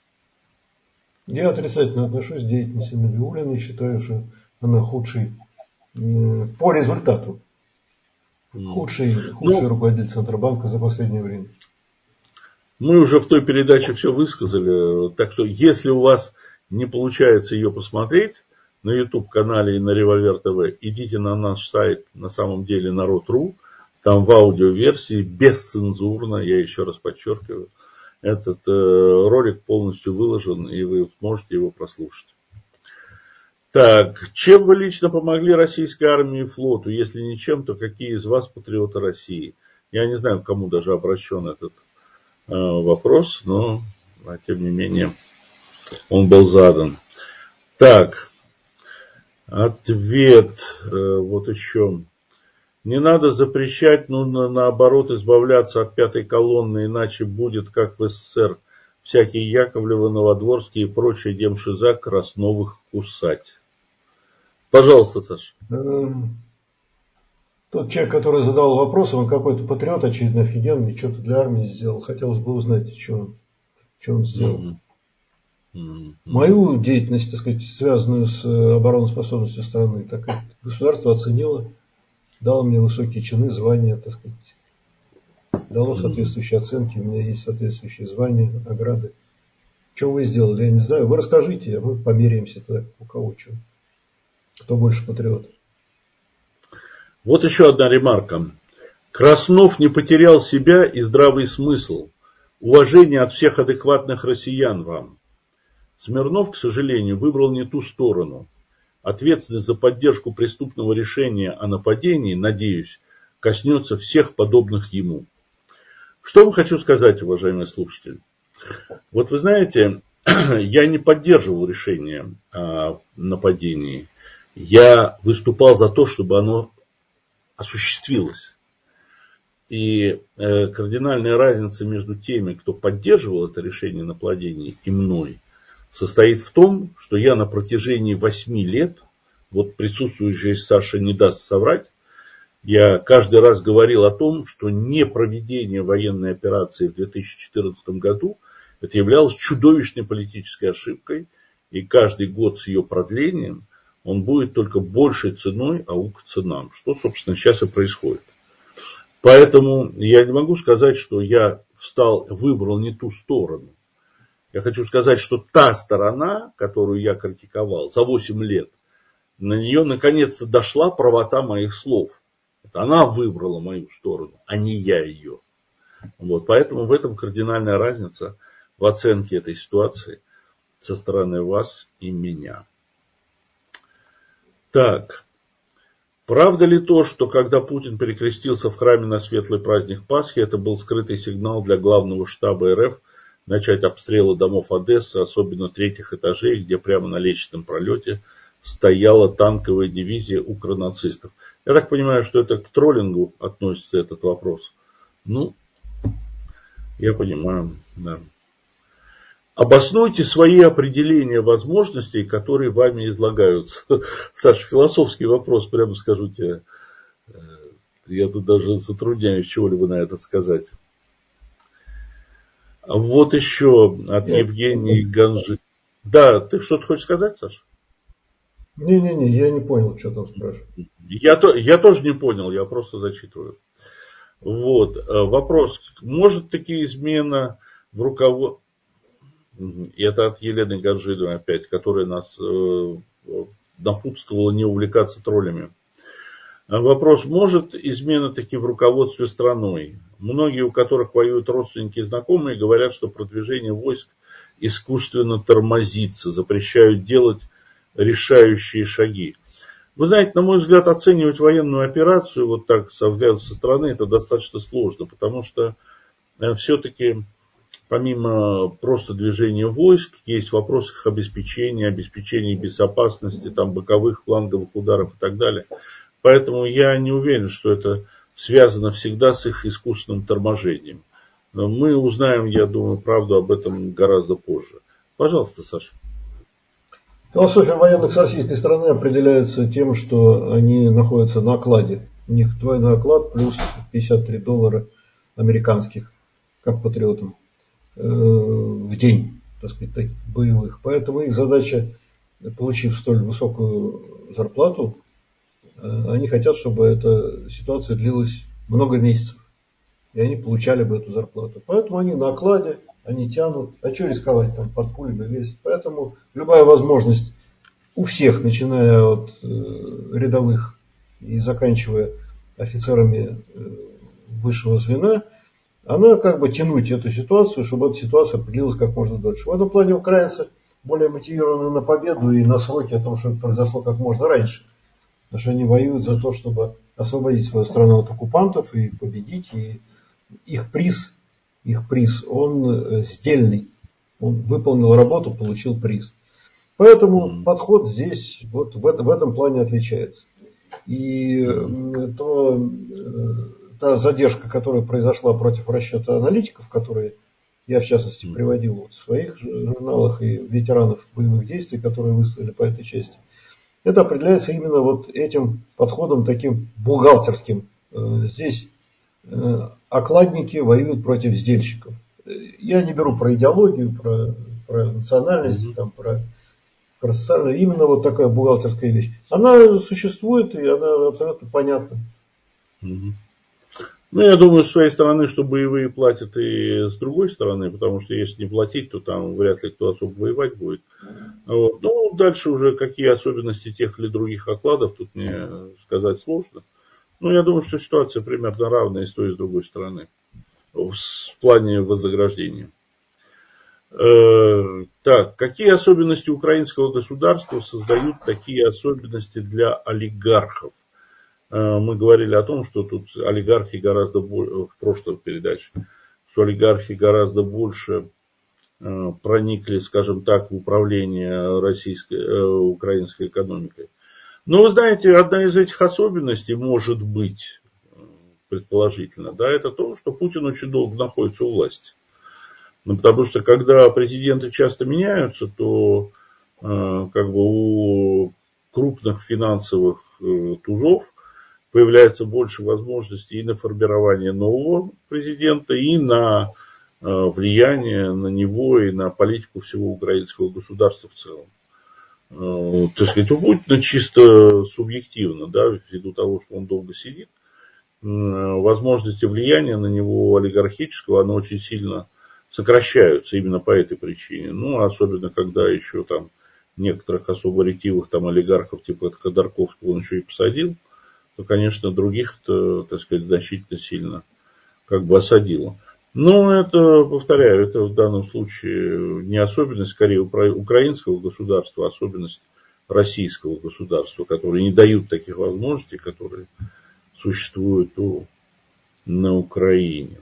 Я отрицательно отношусь к деятельности Набиуллиной, считаю, что она худший э, по результату. Худший, худший Ну, руководитель Центробанка за последнее время. мы уже в той передаче все высказали, так что если у вас не получается ее посмотреть на YouTube-канале и на Револьвер ТВ, идите на наш сайт, на самом деле народ точка ру, там в аудиоверсии, бесцензурно, я еще раз подчеркиваю, этот э, ролик полностью выложен, и вы сможете его прослушать. Так, чем вы лично помогли российской армии и флоту? Если ничем, то какие из вас патриоты России? Я не знаю, к кому даже обращен этот вопрос, но, тем не менее, он был задан. Так, ответ, вот еще. Не надо запрещать, нужно наоборот избавляться от пятой колонны, иначе будет, как в СССР, всякие Яковлевы, Новодворские и прочие демшиза Красновых кусать. Пожалуйста, Саша. Тот человек, который задал вопрос, он какой-то патриот, очевидно, офигенный, что-то для армии сделал. Хотелось бы узнать, что он, что он сделал. Mm-hmm. Mm-hmm. Мою деятельность, так сказать, связанную с обороноспособностью страны, так как государство оценило, дало мне высокие чины, звания, так сказать, дало соответствующие оценки, у меня есть соответствующие звания, награды. Что вы сделали, я не знаю. Вы расскажите, а мы померяемся тогда, у кого что. Кто больше патриот. Вот еще одна ремарка. Краснов не потерял себя и здравый смысл. Уважение от всех адекватных россиян вам. Смирнов, к сожалению, выбрал не ту сторону. Ответственность за поддержку преступного решения о нападении, надеюсь, коснется всех подобных ему. Что вам хочу сказать, уважаемые слушатели? Вот вы знаете, я не поддерживал решение о нападении. Я выступал за то, чтобы оно осуществилось. И э, кардинальная разница между теми, кто поддерживал это решение о нападении, и мной, состоит в том, что я на протяжении восьми лет, вот присутствующий Саша не даст соврать, я каждый раз говорил о том, что непроведение военной операции в две тысячи четырнадцатом году это являлось чудовищной политической ошибкой, и каждый год с ее продлением он будет только большей ценой аукаться нам, что, собственно, сейчас и происходит. Поэтому я не могу сказать, что я встал, выбрал не ту сторону. Я хочу сказать, что та сторона, которую я критиковал за восемь лет, на нее наконец-то дошла правота моих слов. Это она выбрала мою сторону, а не я ее. Вот, поэтому в этом кардинальная разница в оценке этой ситуации со стороны вас и меня. Так, правда ли то, что когда Путин перекрестился в храме на светлый праздник Пасхи, это был скрытый сигнал для главного штаба РФ начать обстрелы домов Одессы, особенно третьих этажей, где прямо на лестничном пролете стояла танковая дивизия укронацистов? Я так понимаю, что это к троллингу относится этот вопрос. Ну, я понимаю, да. Обоснуйте свои определения возможностей, которые вами излагаются. Саша, философский вопрос, прямо скажу тебе. Я тут даже затрудняюсь чего-либо на это сказать. Вот еще от я... Евгении Ганжи. Да, ты что-то хочешь сказать, Саша? Не-не-не, я не понял, что там спрашивают. Я, то, я тоже не понял, я просто зачитываю. Вот, вопрос. Может такие измены в руководстве... Это от Елены Ганжидовой опять, которая нас э, напутствовала не увлекаться троллями. Вопрос. Может измена таки в руководстве страной? Многие, у которых воюют родственники и знакомые, говорят, что продвижение войск искусственно тормозится, запрещают делать решающие шаги. Вы знаете, на мой взгляд, оценивать военную операцию вот так со взгляда со стороны это достаточно сложно, потому что все-таки помимо просто движения войск, есть вопрос их обеспечения, обеспечения безопасности, там, боковых фланговых ударов и так далее. Поэтому я не уверен, что это связано всегда с их искусственным торможением. Но мы узнаем, я думаю, правду об этом гораздо позже. Пожалуйста, Саша. Философия военных с российской стороны определяется тем, что они находятся на окладе. У них двойной оклад плюс пятьдесят три доллара американских, как патриотам, в день, так сказать, боевых. Поэтому их задача, получив столь высокую зарплату, они хотят, чтобы эта ситуация длилась много месяцев. И они получали бы эту зарплату. Поэтому они на окладе, они тянут. А что рисковать там под пулями лезть? Поэтому любая возможность у всех, начиная от э, рядовых и заканчивая офицерами э, высшего звена, она как бы тянуть эту ситуацию, чтобы эта ситуация продлилась как можно дольше. В этом плане украинцы более мотивированы на победу и на сроки о том, что это произошло как можно раньше. Потому что они воюют за то, чтобы освободить свою страну от оккупантов и победить. И их приз, их приз, он стельный. Он выполнил работу, получил приз. Поэтому подход здесь вот в, это, в этом плане отличается. И то, та задержка, которая произошла против расчета аналитиков, которые я в частности приводил вот в своих журналах, и ветеранов боевых действий, которые выставили по этой части, это определяется именно вот этим подходом таким бухгалтерским. Здесь окладники воюют против сдельщиков. Я не беру про идеологию, про, про национальность, mm-hmm. там, про, про социальную. Именно вот такая бухгалтерская вещь. Она существует, и она абсолютно понятна. Mm-hmm. Ну, я думаю, с своей стороны, что боевые платят и с другой стороны, потому что если не платить, то там вряд ли кто особо воевать будет. Вот. Ну, дальше уже какие особенности тех или других окладов, тут мне сказать сложно. Но я думаю, что ситуация примерно равная и с той, и с другой стороны в плане вознаграждения. Э, так, какие особенности украинского государства создают такие особенности для олигархов? Э, мы говорили о том, что тут олигархи гораздо больше, в прошлой передаче, что олигархи гораздо больше э, проникли, скажем так, в управление российской, э, украинской экономикой. Но вы знаете, одна из этих особенностей может быть, предположительно, да, это то, что Путин очень долго находится у власти. Ну, потому что когда президенты часто меняются, то э, как бы у крупных финансовых э, тузов появляется больше возможностей и на формирование нового президента, и на э, влияние на него, и на политику всего украинского государства в целом. Э, так сказать, у Путина чисто субъективно, да, ввиду того, что он долго сидит, э, возможности влияния на него олигархического, оно очень сильно сокращаются именно по этой причине. Ну, особенно, когда еще там некоторых особо ретивых там олигархов, типа Ходорковского, он еще и посадил, то, конечно, других-то, так сказать, значительно сильно как бы осадило. Но это, повторяю, это в данном случае не особенность, скорее, украинского государства, а особенность российского государства, которые не дают таких возможностей, которые существуют у, на Украине.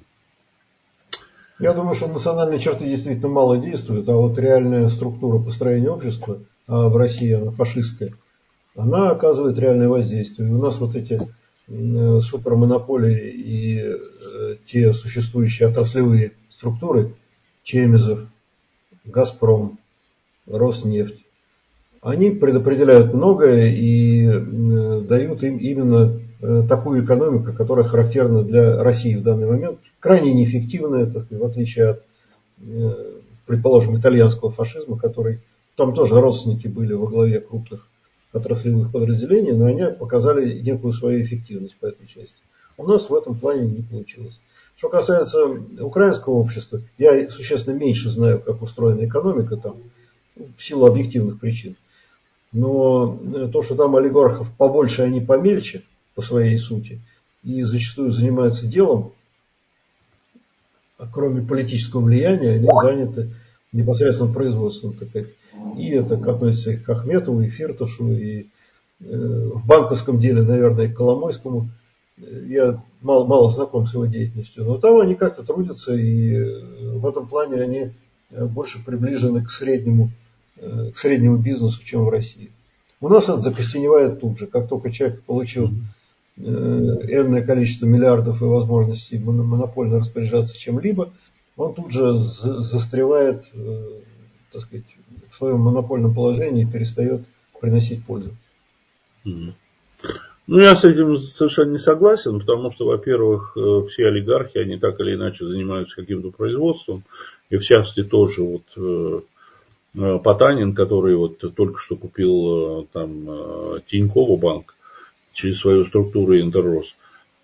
Я думаю, что национальные черты действительно мало действуют, а вот реальная структура построения общества, а в России она фашистская, она оказывает реальное воздействие. И у нас вот эти супермонополии и те существующие отраслевые структуры, Чемезов, Газпром, Роснефть, они предопределяют многое и дают им именно такую экономику, которая характерна для России в данный момент, крайне неэффективная, так сказать, в отличие от, предположим, итальянского фашизма, который, там тоже родственники были во главе крупных отраслевых подразделений, но они показали некую свою эффективность по этой части. У нас в этом плане не получилось. Что касается украинского общества, я существенно меньше знаю, как устроена экономика там, в силу объективных причин. Но то, что там олигархов побольше, они помельче по своей сути, и зачастую занимаются делом, а кроме политического влияния, они заняты непосредственно производством. И это относится и к Ахметову, и Фирташу, и э, в банковском деле, наверное, и к Коломойскому. я мало, мало знаком с его деятельностью, но там они как-то трудятся, и в этом плане они больше приближены к среднему, к среднему бизнесу, чем в России. У нас это закостеневает тут же, как только человек получил энное количество миллиардов и возможностей монопольно распоряжаться чем-либо, он тут же застревает, так сказать, в своем монопольном положении и перестает приносить пользу. Ну, я с этим совершенно не согласен, потому что, во-первых, все олигархи, они так или иначе занимаются каким-то производством, и в частности тоже вот Потанин, который вот только что купил там Тинькофф банк через свою структуру Интеррос,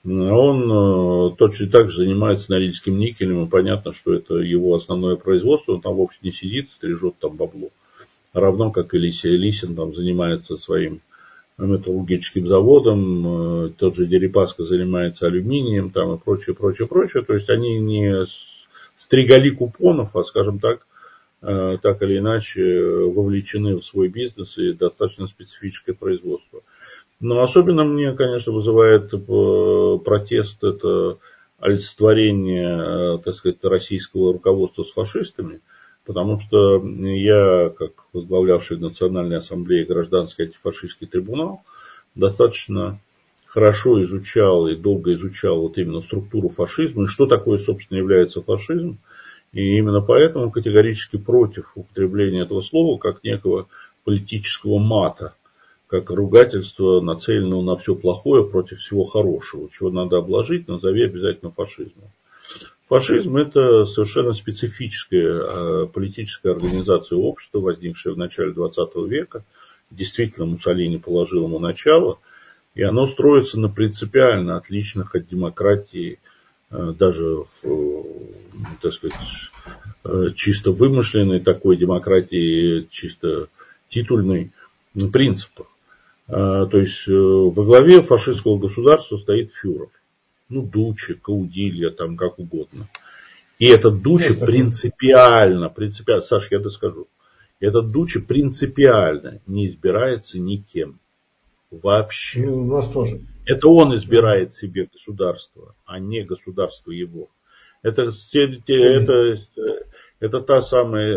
он точно так же занимается Норильским никелем, и понятно, что это его основное производство, он там вовсе не сидит, стрижет там бабло. Равно как и Лисин там занимается своим металлургическим заводом, тот же Дерипаска занимается алюминием там и прочее, прочее, прочее. То есть они не стригали купонов, а, скажем так, так или иначе вовлечены в свой бизнес и достаточно специфическое производство. Но особенно мне, конечно, вызывает протест это олицетворение, так сказать, российского руководства с фашистами. Потому что я, как возглавлявший в Национальной ассамблее гражданский антифашистский трибунал, достаточно хорошо изучал и долго изучал вот именно структуру фашизма и что такое, собственно, является фашизм. И именно поэтому категорически против употребления этого слова как некого политического мата, как ругательство, нацеленного на все плохое против всего хорошего. Чего надо обложить, назови обязательно фашизмом. Фашизм – это совершенно специфическая политическая организация общества, возникшая в начале двадцатого века. Действительно, Муссолини положил ему начало, и оно строится на принципиально отличных от демократии, даже в, так сказать, чисто вымышленной такой демократии, чисто титульной принципах. То есть во главе фашистского государства стоит фюрер. Ну, Дуччи, Каудилья, там как угодно. И этот Дуччи принципиально, принципиально, Саш, я это скажу, этот Дуччи принципиально не избирается никем. Вообще. Ну, у нас тоже. Это он избирает себе государство, а не государство его. Это, это, это та самая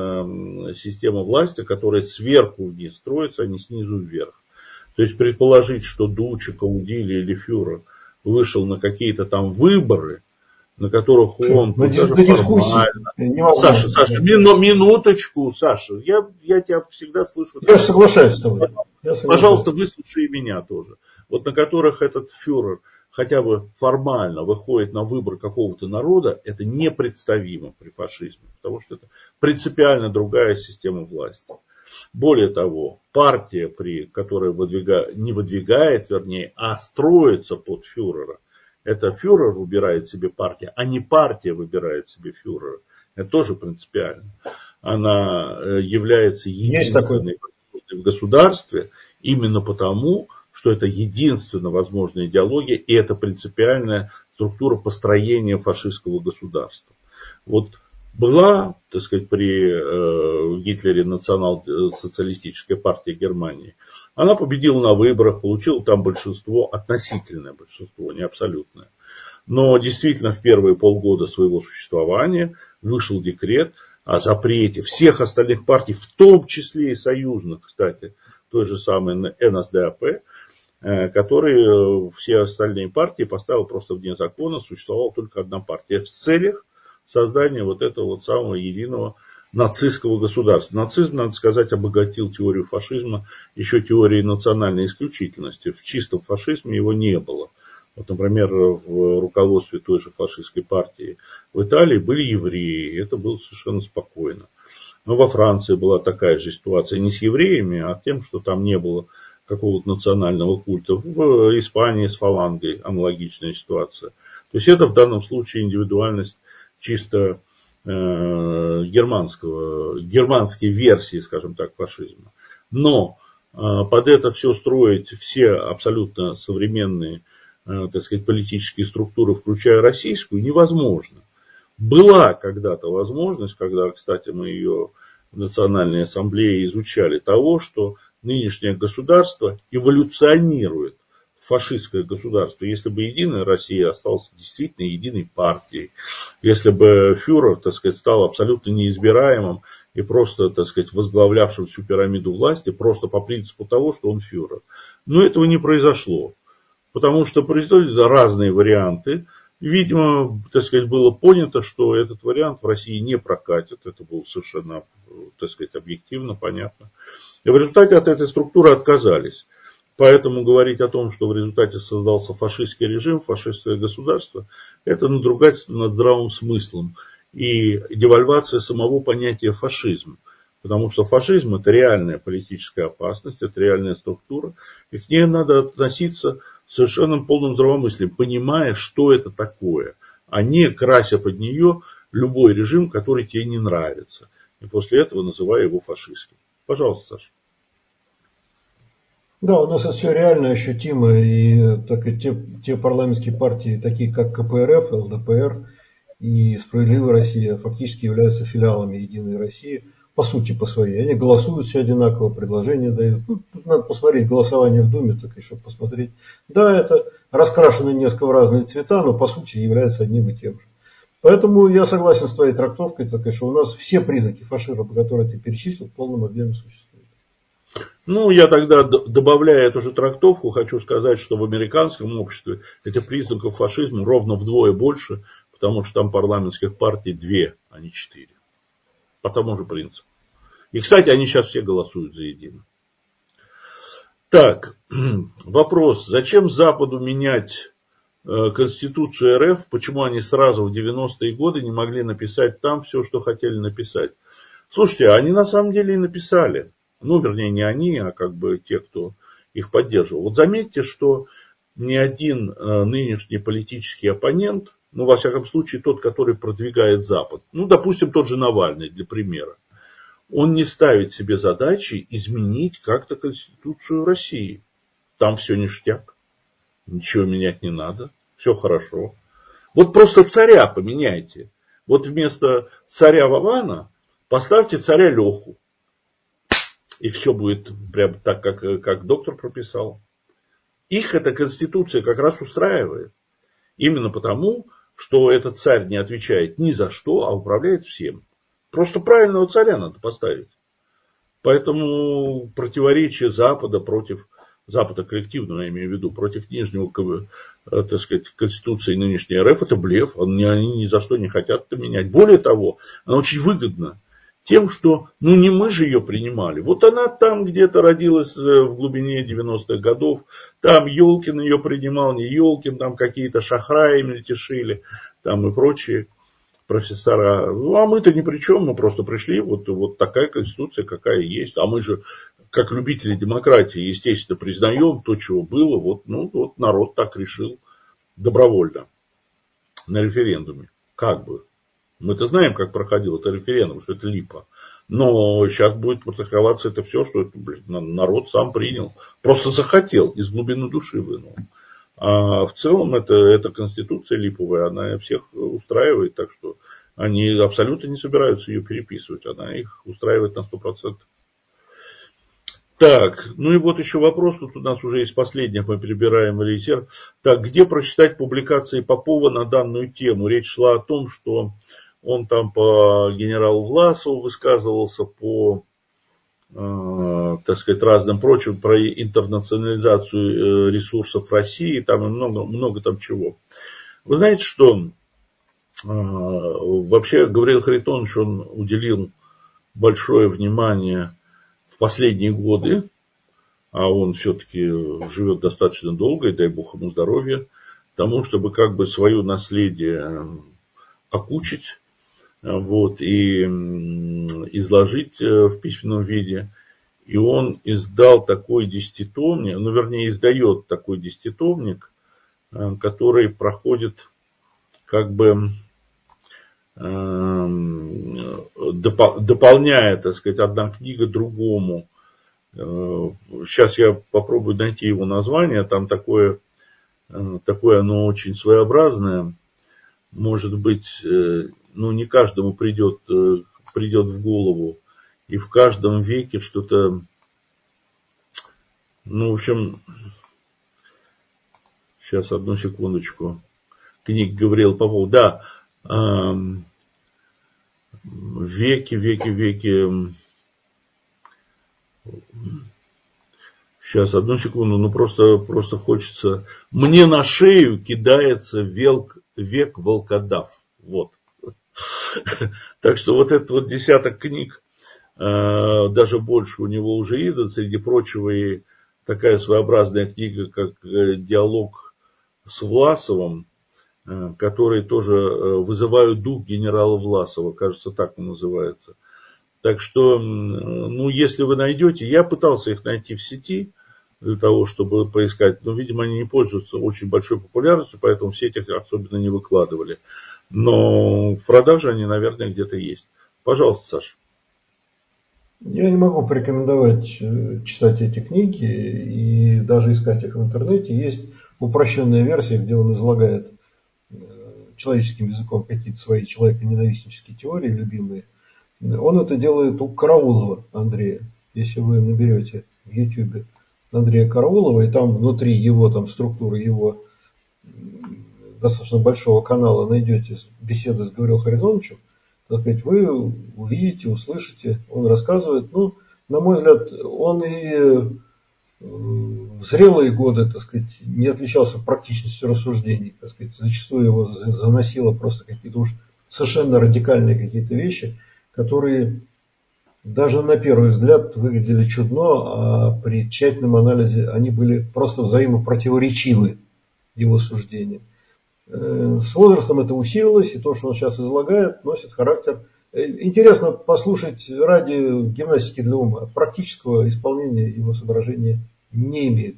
э, система власти, которая сверху вниз строится, а не снизу вверх. То есть предположить, что Дуччи, Каудилья или фюрер вышел на какие-то там выборы, на которых он на, даже на формально... Саша, Саша, мину, минуточку, Саша, я, я тебя всегда слышу. Я соглашаюсь с тобой. Пожалуйста, выслушай меня тоже. Вот на которых этот фюрер хотя бы формально выходит на выбор какого-то народа, это непредставимо при фашизме, потому что это принципиально другая система власти. Более того, партия, при, которая выдвига, не выдвигает, вернее, а строится под фюрера, это фюрер выбирает себе партию, а не партия выбирает себе фюрера. Это тоже принципиально. Она является единственной в государстве именно потому, что это единственно возможная идеология и это принципиальная структура построения фашистского государства. Вот была, так сказать, при э, Гитлере национал-социалистическая партия Германии. Она победила на выборах, получила там большинство, относительное большинство, не абсолютное. Но действительно в первые полгода своего существования вышел декрет о запрете всех остальных партий, в том числе и союзных, кстати, той же самой эн эс дэ а пэ, э, которые все остальные партии поставил просто вне закона, существовала только одна партия в целях создание вот этого вот самого единого нацистского государства. Нацизм, надо сказать, обогатил теорию фашизма еще теорией национальной исключительности. В чистом фашизме его не было. Вот, например, в руководстве той же фашистской партии в Италии были евреи, и это было совершенно спокойно. Но во Франции была такая же ситуация, не с евреями, а тем, что там не было какого-то национального культа. В Испании с фалангой аналогичная ситуация. То есть это в данном случае индивидуальность чисто э, германского, германской версии, скажем так, фашизма. Но э, под это все строить все абсолютно современные, э, так сказать, политические структуры, включая российскую, невозможно. Была когда-то возможность, когда, кстати, мы ее в Национальной ассамблее изучали, того, что нынешнее государство эволюционирует фашистское государство, если бы Единая Россия осталась действительно единой партией, если бы фюрер, так сказать, стал абсолютно неизбираемым и просто, так сказать, возглавлявшим всю пирамиду власти, просто по принципу того, что он фюрер. Но этого не произошло, потому что произошли разные варианты. Видимо, так сказать, было понято, что этот вариант в России не прокатит. Это было совершенно, так сказать, объективно, понятно. И в результате от этой структуры отказались. Поэтому говорить о том, что в результате создался фашистский режим, фашистское государство, это надругательство над здравым смыслом и девальвация самого понятия фашизм. Потому что фашизм – это реальная политическая опасность, это реальная структура, и к ней надо относиться совершенно полным здравомыслием, понимая, что это такое, а не крася под нее любой режим, который тебе не нравится. И после этого называя его фашистским. Пожалуйста, Саша. Да, у нас это все реально ощутимо, и так и те, те парламентские партии, такие как ка пэ эр эф, эл дэ пэ эр и «Справедливая Россия», фактически являются филиалами Единой России, по сути, по своей. Они голосуют все одинаково, предложения дают. Ну, тут надо посмотреть голосование в Думе, так еще посмотреть. Да, это раскрашено несколько в разные цвета, но по сути является одним и тем же. Поэтому я согласен с твоей трактовкой, так что у нас все признаки фашизма, которые ты перечислил, в полном объеме существуют. Ну, я тогда, добавляя эту же трактовку, хочу сказать, что в американском обществе этих признаков фашизма ровно вдвое больше, потому что там парламентских партий две, а не четыре. По тому же принципу. И, кстати, они сейчас все голосуют за едино. Так, вопрос. Зачем Западу менять э, Конституцию эр эф? Почему они сразу в девяностые годы не могли написать там все, что хотели написать? Слушайте, они на самом деле и написали. Ну, вернее, не они, а как бы те, кто их поддерживал. Вот заметьте, что ни один э, нынешний политический оппонент, ну, во всяком случае, тот, который продвигает Запад, ну, допустим, тот же Навальный, для примера, он не ставит себе задачи изменить как-то Конституцию России. Там все ништяк, ничего менять не надо, все хорошо. Вот просто царя поменяйте. Вот вместо царя Вована поставьте царя Леху. И все будет прям так, как, как доктор прописал. Их эта Конституция как раз устраивает. Именно потому, что этот царь не отвечает ни за что, а управляет всем. Просто правильного царя надо поставить. Поэтому противоречие Запада против, Запада коллективного, я имею в виду, против нижнего, так сказать, Конституции нынешней эр эф, это блеф. Они, они ни за что не хотят это менять. Более того, она очень выгодна тем, что, ну, не мы же ее принимали. Вот она там где-то родилась в глубине девяностых годов. Там Ёлкин ее принимал, не Ёлкин, там какие-то шахраи мельтешили, там и прочие профессора. Ну, а мы-то ни при чем, мы просто пришли, вот, вот такая конституция, какая есть. А мы же, как любители демократии, естественно, признаем то, чего было. Вот, ну, вот народ так решил добровольно на референдуме. Как бы. Мы-то знаем, как проходил этот референдум, что это липа. Но сейчас будет практиковаться это все, что это, блин, народ сам принял. Просто захотел, из глубины души вынул. А в целом это, эта конституция липовая, она всех устраивает, так что они абсолютно не собираются ее переписывать. Она их устраивает на сто процентов. Так, ну и вот еще вопрос, тут у нас уже есть последний, мы перебираем элитер. Так, где прочитать публикации Попова на данную тему? Речь шла о том, что он там по генералу Власову высказывался, по, э, так сказать, разным прочим, про интернационализацию ресурсов России, там и много, много там чего. Вы знаете, что э, вообще Гавриил Харитонович, он уделил большое внимание в последние годы, а он все-таки живет достаточно долго, и дай бог ему здоровья, тому, чтобы как бы свое наследие окучить, вот, и изложить в письменном виде. И он издал такой десятитомник, ну, вернее, издает такой десятитомник, который проходит как бы дополняя, так сказать, одна книга другому. Сейчас я попробую найти его название, там такое, такое оно очень своеобразное. Может быть, ну, не каждому придет, придет в голову. И в каждом веке что-то, ну, в общем, Сейчас, одну секундочку. Книга Гавриила Попова. Да. Эм, веки, веки, веки. Сейчас, одну секунду. Ну, просто, просто хочется. Мне на шею кидается велк, век волкодав. Вот. Так что вот этот вот десяток книг, даже больше у него уже издан, среди прочего и такая своеобразная книга, как «Диалог с Власовым», который тоже «Вызывают дух генерала Власова», кажется, так он называется. Так что, ну, если вы найдете, я пытался их найти в сети для того, чтобы поискать, но, видимо, они не пользуются очень большой популярностью, поэтому в сетях особенно не выкладывали. Но в продаже они, наверное, где-то есть. Пожалуйста, Саша. Я не могу порекомендовать читать эти книги и даже искать их в интернете. Есть упрощенная версия, где он излагает человеческим языком какие-то свои человеконенавистнические теории любимые. Он это делает у Караулова Андрея. Если вы наберете в YouTube Андрея Караулова, и там внутри его, там структуры его достаточно большого канала найдете беседы с Гаврилом Харитоновичем, так сказать, вы увидите, услышите, он рассказывает. Ну, на мой взгляд, он и в зрелые годы, так сказать, не отличался практичностью рассуждений. Так сказать, зачастую его заносило просто какие-то уж совершенно радикальные какие-то вещи, которые даже на первый взгляд выглядели чудно, а при тщательном анализе они были просто взаимопротиворечивы, его суждения. С возрастом это усилилось, и то, что он сейчас излагает, носит характер. Интересно послушать ради гимнастики для ума. Практического исполнения его соображения не имеет.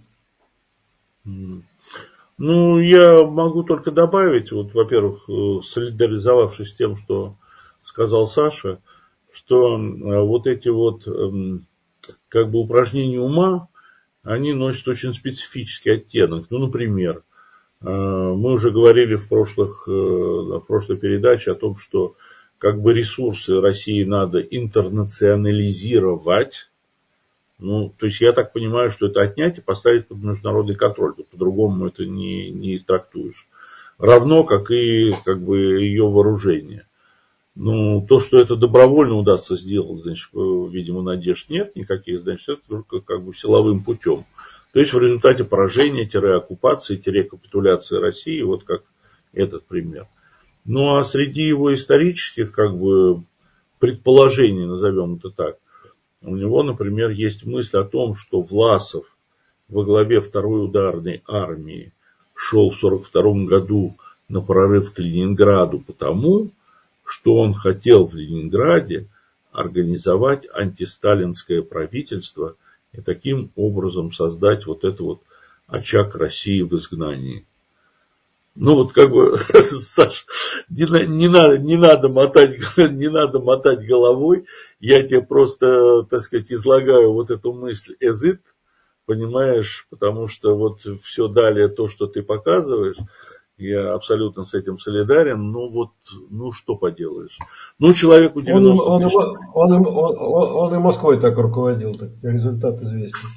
Ну, я могу только добавить, вот, во-первых, солидаризовавшись с тем, что сказал Саша, что вот эти вот как бы упражнения ума, они носят очень специфический оттенок. Ну, например, мы уже говорили в, прошлых, в прошлой передаче о том, что как бы ресурсы России надо интернационализировать. Ну, то есть я так понимаю, что это отнять и поставить под международный контроль. По-другому это не, не трактуешь. Равно, как и как бы ее вооружение. Ну, то, что это добровольно удастся сделать, значит, видимо, надежд нет никаких, значит, это только как бы силовым путем. То есть в результате поражения-оккупации, капитуляции России, вот как этот пример. Ну, а среди его исторических, как бы, предположений, назовем это так, у него, например, есть мысль о том, что Власов во главе второй ударной армии шел в сорок втором году на прорыв к Ленинграду потому, что он хотел в Ленинграде организовать антисталинское правительство и таким образом создать вот это вот очаг России в изгнании. Ну вот как бы, Саш, не, не, надо, не, надо мотать, не надо мотать головой, я тебе просто, так сказать, излагаю вот эту мысль as it, понимаешь, потому что вот все далее то, что ты показываешь, я абсолютно с этим солидарен, ну вот, ну что поделаешь. Ну человеку девяносто он, он, тысяч. Он, он, он, он и Москвой так руководил, так результат известен.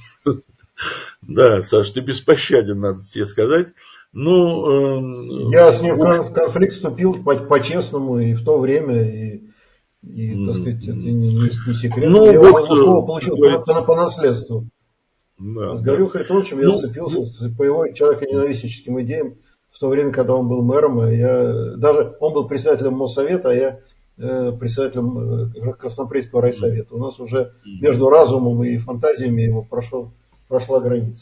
Да, Саш, ты беспощаден, надо тебе сказать. Ну, я с ним в конфликт вступил по-честному и в то время, и, и так сказать, это не, не, не секрет. Ну, я вот, Лужкова получил по, по наследству. Да, а с да. Гаврилом Харитоновичем я ну, сцепился ну, по его человеконенавистническим идеям в то время, когда он был мэром. Я, даже он был председателем Моссовета, а я э, председателем э, Краснопрельского райсовета. У нас уже между разумом и фантазиями его прошел, прошла граница.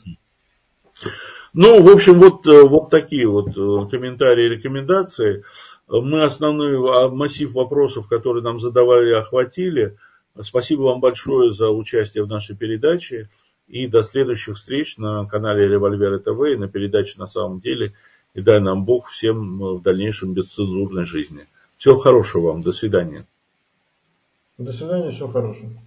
Ну, в общем, вот, вот такие вот комментарии и рекомендации. Мы основной массив вопросов, которые нам задавали, охватили. Спасибо вам большое за участие в нашей передаче. И до следующих встреч на канале Револьверы ТВ и на передаче «На самом деле». И дай нам Бог всем в дальнейшем бесцензурной жизни. Всего хорошего вам. До свидания. До свидания. Всего хорошего.